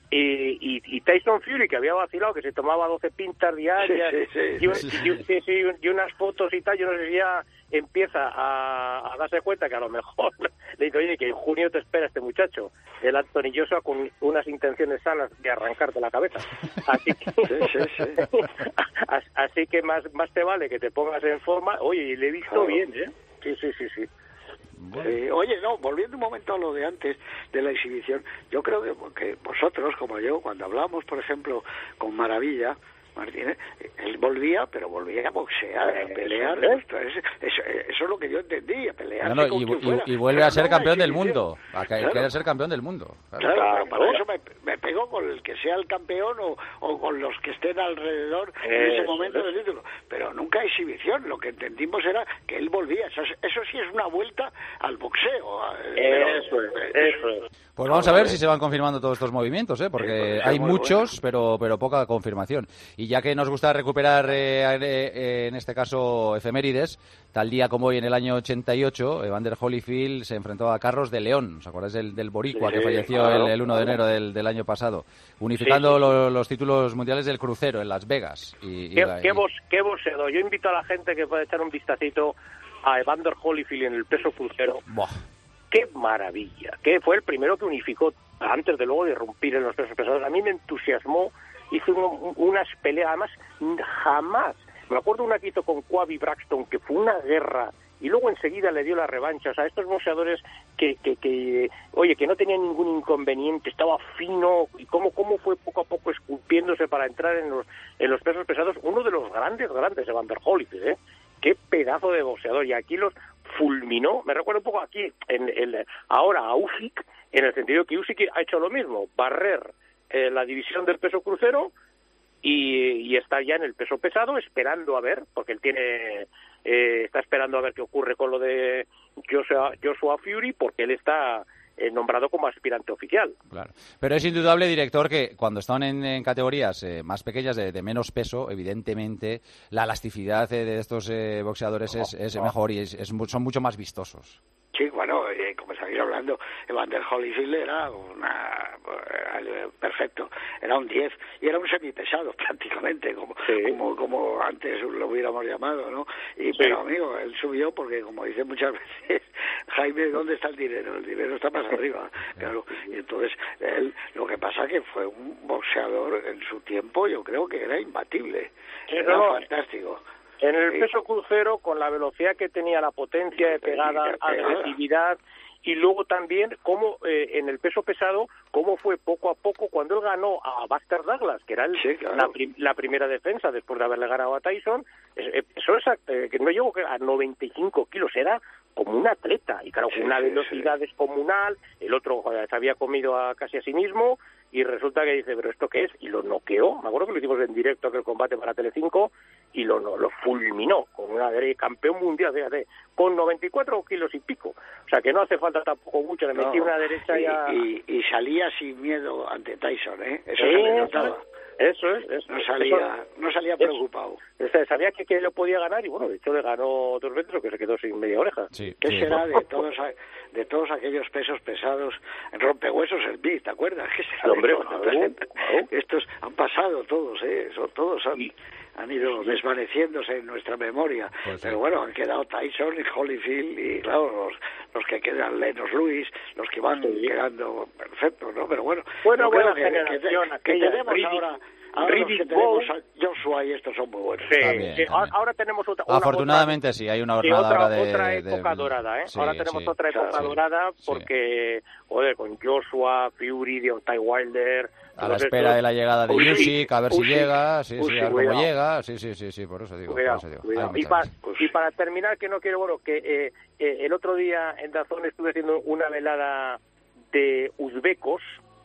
Y, y, y Tyson Fury, que había vacilado, que se tomaba doce pintas diarias Sí, sí, sí. y, un- Sí, sí. y un- sí, sí, y unas fotos y tal, yo no sé si ya empieza a, a darse cuenta que a lo mejor le dice, oye, que en junio te espera este muchacho, el Anthony Joshua, con unas intenciones sanas de arrancarte la cabeza. Así que, Sí, sí, sí. As- así que más, más te vale que te pongas en forma. Oye, y le he visto Claro. bien, ¿eh? Sí, sí, sí, sí. Sí, oye, no, volviendo un momento a lo de antes de la exhibición, yo creo que, que vosotros, como yo, cuando hablamos, por ejemplo, con Maravilla, Martínez, él volvía, pero volvía a boxear, a pelear. ¿eh? Esto es- eso, eso es lo que yo entendí, a pelear. No, no, y, y- y vuelve a ser campeón del mundo. A que- Claro. querer ser campeón del mundo. Claro. Claro, Claro. pero para eso me, me pegó con el que sea el campeón o, o con los que estén alrededor en ese Eso momento es. del título. Pero nunca exhibición. Lo que entendimos era que él volvía. Eso, es- eso sí es una vuelta al boxeo. eh, Eso es, pero- eso es. Pues vamos a ver si se van confirmando todos estos movimientos, ¿eh? porque Sí, puede ser hay muy muchos, pero, pero poca confirmación. Y ya que nos gusta recuperar, eh, eh, en este caso, efemérides, tal día como hoy en el año ochenta y ocho, Evander Holyfield se enfrentó a Carlos de León, ¿os acordáis del, del boricua Sí, que falleció claro, el, el uno de enero del, del año pasado? Unificando Sí, sí. lo- los títulos mundiales del crucero en Las Vegas. Y, y- ¿Qué, y- qué, bos, qué boxeador. Yo invito a la gente que pueda echar un vistacito a Evander Holyfield en el peso crucero. Buah. ¡Qué maravilla! Que fue el primero que unificó, antes de luego de irrumpir en los pesos pesados. A mí me entusiasmó, hizo uno- unas peleas, además, jamás. Me acuerdo una que hizo con Quavi Braxton, que fue una guerra, y luego enseguida le dio la revancha. O sea, estos boxeadores que, que, que oye, que no tenían ningún inconveniente, estaba fino, y cómo, cómo fue poco a poco esculpiéndose para entrar en los, en los pesos pesados. Uno de los grandes, grandes, Evander Holyfield, ¿eh? Qué pedazo de boxeador. Y aquí los fulminó. Me recuerdo un poco aquí, en el, ahora a Usyk, en el sentido que Usyk ha hecho lo mismo, barrer eh, la división del peso crucero y, y está ya en el peso pesado esperando a ver, porque él tiene eh, está esperando a ver qué ocurre con lo de Joshua, Joshua Fury, porque él está eh, nombrado como aspirante oficial. Claro. Pero es indudable, director, que cuando están en, en categorías eh, más pequeñas, de, de menos peso, evidentemente la elasticidad eh, de estos eh, boxeadores es, es mejor y es, es mu- son mucho más vistosos. Sí, bueno, eh, como estáis hablando, Evander Holyfield era una eh, perfecto, era un diez y era un semipesado prácticamente, como, Sí. como como antes lo hubiéramos llamado, ¿no? Y Sí. pero amigo, él subió porque como dice muchas veces Jaime, ¿dónde está el dinero? El dinero está más arriba, claro. Y entonces él, lo que pasa que fue un boxeador en su tiempo, yo creo que era imbatible, Sí, era no, fantástico. En el Sí. peso crucero, con la velocidad que tenía, la potencia de pegada, de pegada. agresividad y luego también cómo eh, en el peso pesado, cómo fue poco a poco cuando él ganó a Buster Douglas, que era el, sí, claro. la, prim, la primera defensa después de haberle ganado a Tyson, eso es eh, que no llegó a noventa y cinco kilos, era como un atleta, y claro, con sí, una velocidad sí. descomunal, el otro joder, se había comido a, casi a sí mismo, y resulta que dice, ¿pero esto qué es? Y lo noqueó, me acuerdo que lo hicimos en directo aquel combate para Telecinco, y lo, lo, lo fulminó, con una derecha, campeón mundial, fíjate, con noventa y cuatro kilos y pico, o sea que no hace falta tampoco mucho, le metí no, una derecha y, ya... Y, y salía sin miedo ante Tyson, ¿eh? Eso sí, se le notaba. Eso es, eso, no salía, eso, no salía preocupado. Eso, sabía que, que lo podía ganar y bueno, de hecho le ganó dos veces o que se quedó sin media oreja. Sí, ¿Qué sí. será de todos de todos aquellos pesos pesados en rompehuesos el Big, ¿te acuerdas? ¿Qué será hombre, de todos? Claro, claro. Estos han pasado todos, ¿eh? Son, todos han, han ido sí. desvaneciéndose en nuestra memoria. Pues Pero sí. bueno, han quedado Tyson y Holyfield y claro, los, los que quedan Lennox Lewis, los que van sí. quedando perfectos, ¿no? Pero bueno, bueno buena que, generación, que, que tenemos Riddick, ahora... Ahora los que tenemos a Joshua y estos son muy buenos. Sí, también, sí. También. Ahora tenemos otra, una, afortunadamente otra, sí, hay una sí, jornada otra, ahora de... otra época de... dorada, ¿eh? Sí, ahora tenemos sí, otra época claro, dorada sí, porque, joder, con Joshua, Fury, Deontay Wilder... A la espera estos... de la llegada de Usyk, a ver si Usyk, llega, sí, Usyk, sí, a ver cuidado. cómo llega, sí, sí, sí, sí, por eso digo. Cuidado, por eso digo. cuidado. Y, pa, y para terminar, que no quiero, bueno, que eh, eh, el otro día en Dazón estuve haciendo una velada de uzbecos,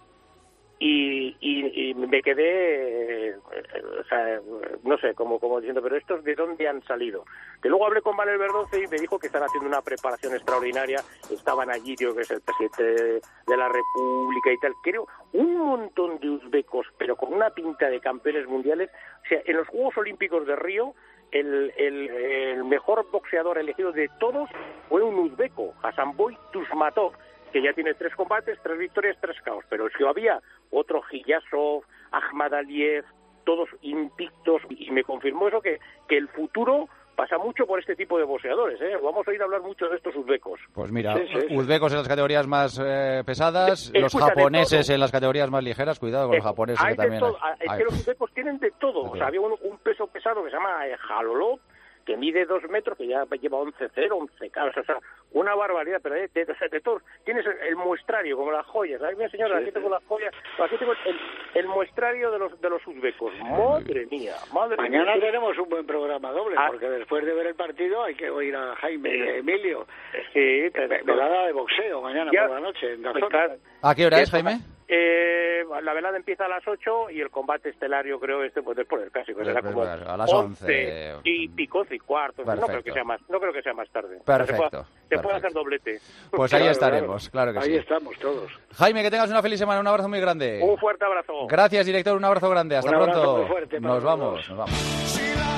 Y, y, y me quedé, eh, o sea, no sé, como, como diciendo, pero estos de dónde han salido. Que luego hablé con Manuel Verdoce y me dijo que están haciendo una preparación extraordinaria, estaban allí, creo que es el presidente de la República y tal, creo, un montón de uzbecos, pero con una pinta de campeones mundiales. O sea, en los Juegos Olímpicos de Río, el, el, el mejor boxeador elegido de todos fue un uzbeco, Hasanboy Tusmatov, que ya tiene tres combates, tres victorias, tres caos, pero es que había otro Giyasov, Ahmad Aliev, todos invictos, y me confirmó eso, que, que el futuro pasa mucho por este tipo de boxeadores, ¿eh? Vamos a oír hablar mucho de estos uzbecos. Pues mira, sí, sí, uzbecos sí. en las categorías más eh, pesadas, de, los japoneses en las categorías más ligeras, cuidado con eh, los japoneses que también... Todo, hay. Es hay. que los uzbecos tienen de todo, o sea, había un, un peso pesado que se llama eh, Jalolov, que mide dos metros, que ya lleva once cero, once caras, o sea, una barbaridad, pero de, de, de, de todos, tienes el, el muestrario, como las joyas, ¿sabes? Mira, señora, aquí tengo las joyas, aquí tengo el, el muestrario de los de los uzbecos, madre mía, madre Mañana mía. tenemos un buen programa doble, ah. porque después de ver el partido hay que oír a Jaime y a Emilio, sí, velada de boxeo, mañana ya, por la noche, en Dazón. ¿A qué hora es, Jaime? Eh, la velada empieza a las ocho y el combate estelar, yo creo, este pues después del clásico, será como a las once y pico y cuarto. No creo que sea más, no creo que sea más tarde. Perfecto. Se puede hacer doblete. Pues ahí estaremos, claro que ahí sí. Ahí estamos todos. Jaime, que tengas una feliz semana, un abrazo muy grande. Un fuerte abrazo. Gracias, director, un abrazo grande. Hasta un abrazo pronto. Muy fuerte, nos vamos, nos vamos.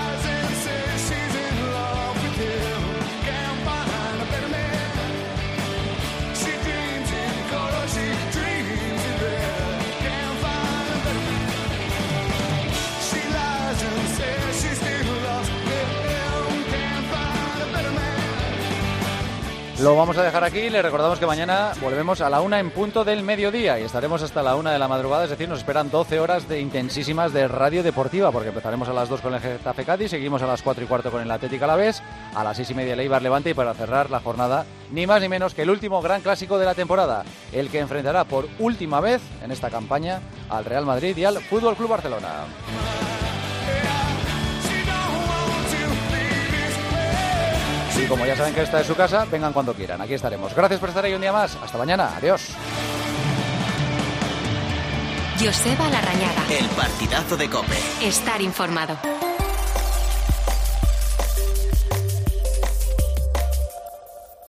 Lo vamos a dejar aquí. Le recordamos que mañana volvemos a la una en punto del mediodía y estaremos hasta la una de la madrugada. Es decir, nos esperan doce horas de intensísimas de radio deportiva, porque empezaremos a las dos con el Getafe Cádiz, seguimos a las cuatro y cuarto con el Atlético Alavés, a las seis y media el Eibar Levante, y para cerrar la jornada, ni más ni menos que el último gran clásico de la temporada, el que enfrentará por última vez en esta campaña al Real Madrid y al Fútbol Club Barcelona. Y como ya saben que esta es su casa, vengan cuando quieran. Aquí estaremos. Gracias por estar ahí un día más. Hasta mañana. Adiós. Joseba Larrañaga. El partidazo de COPE. Estar informado.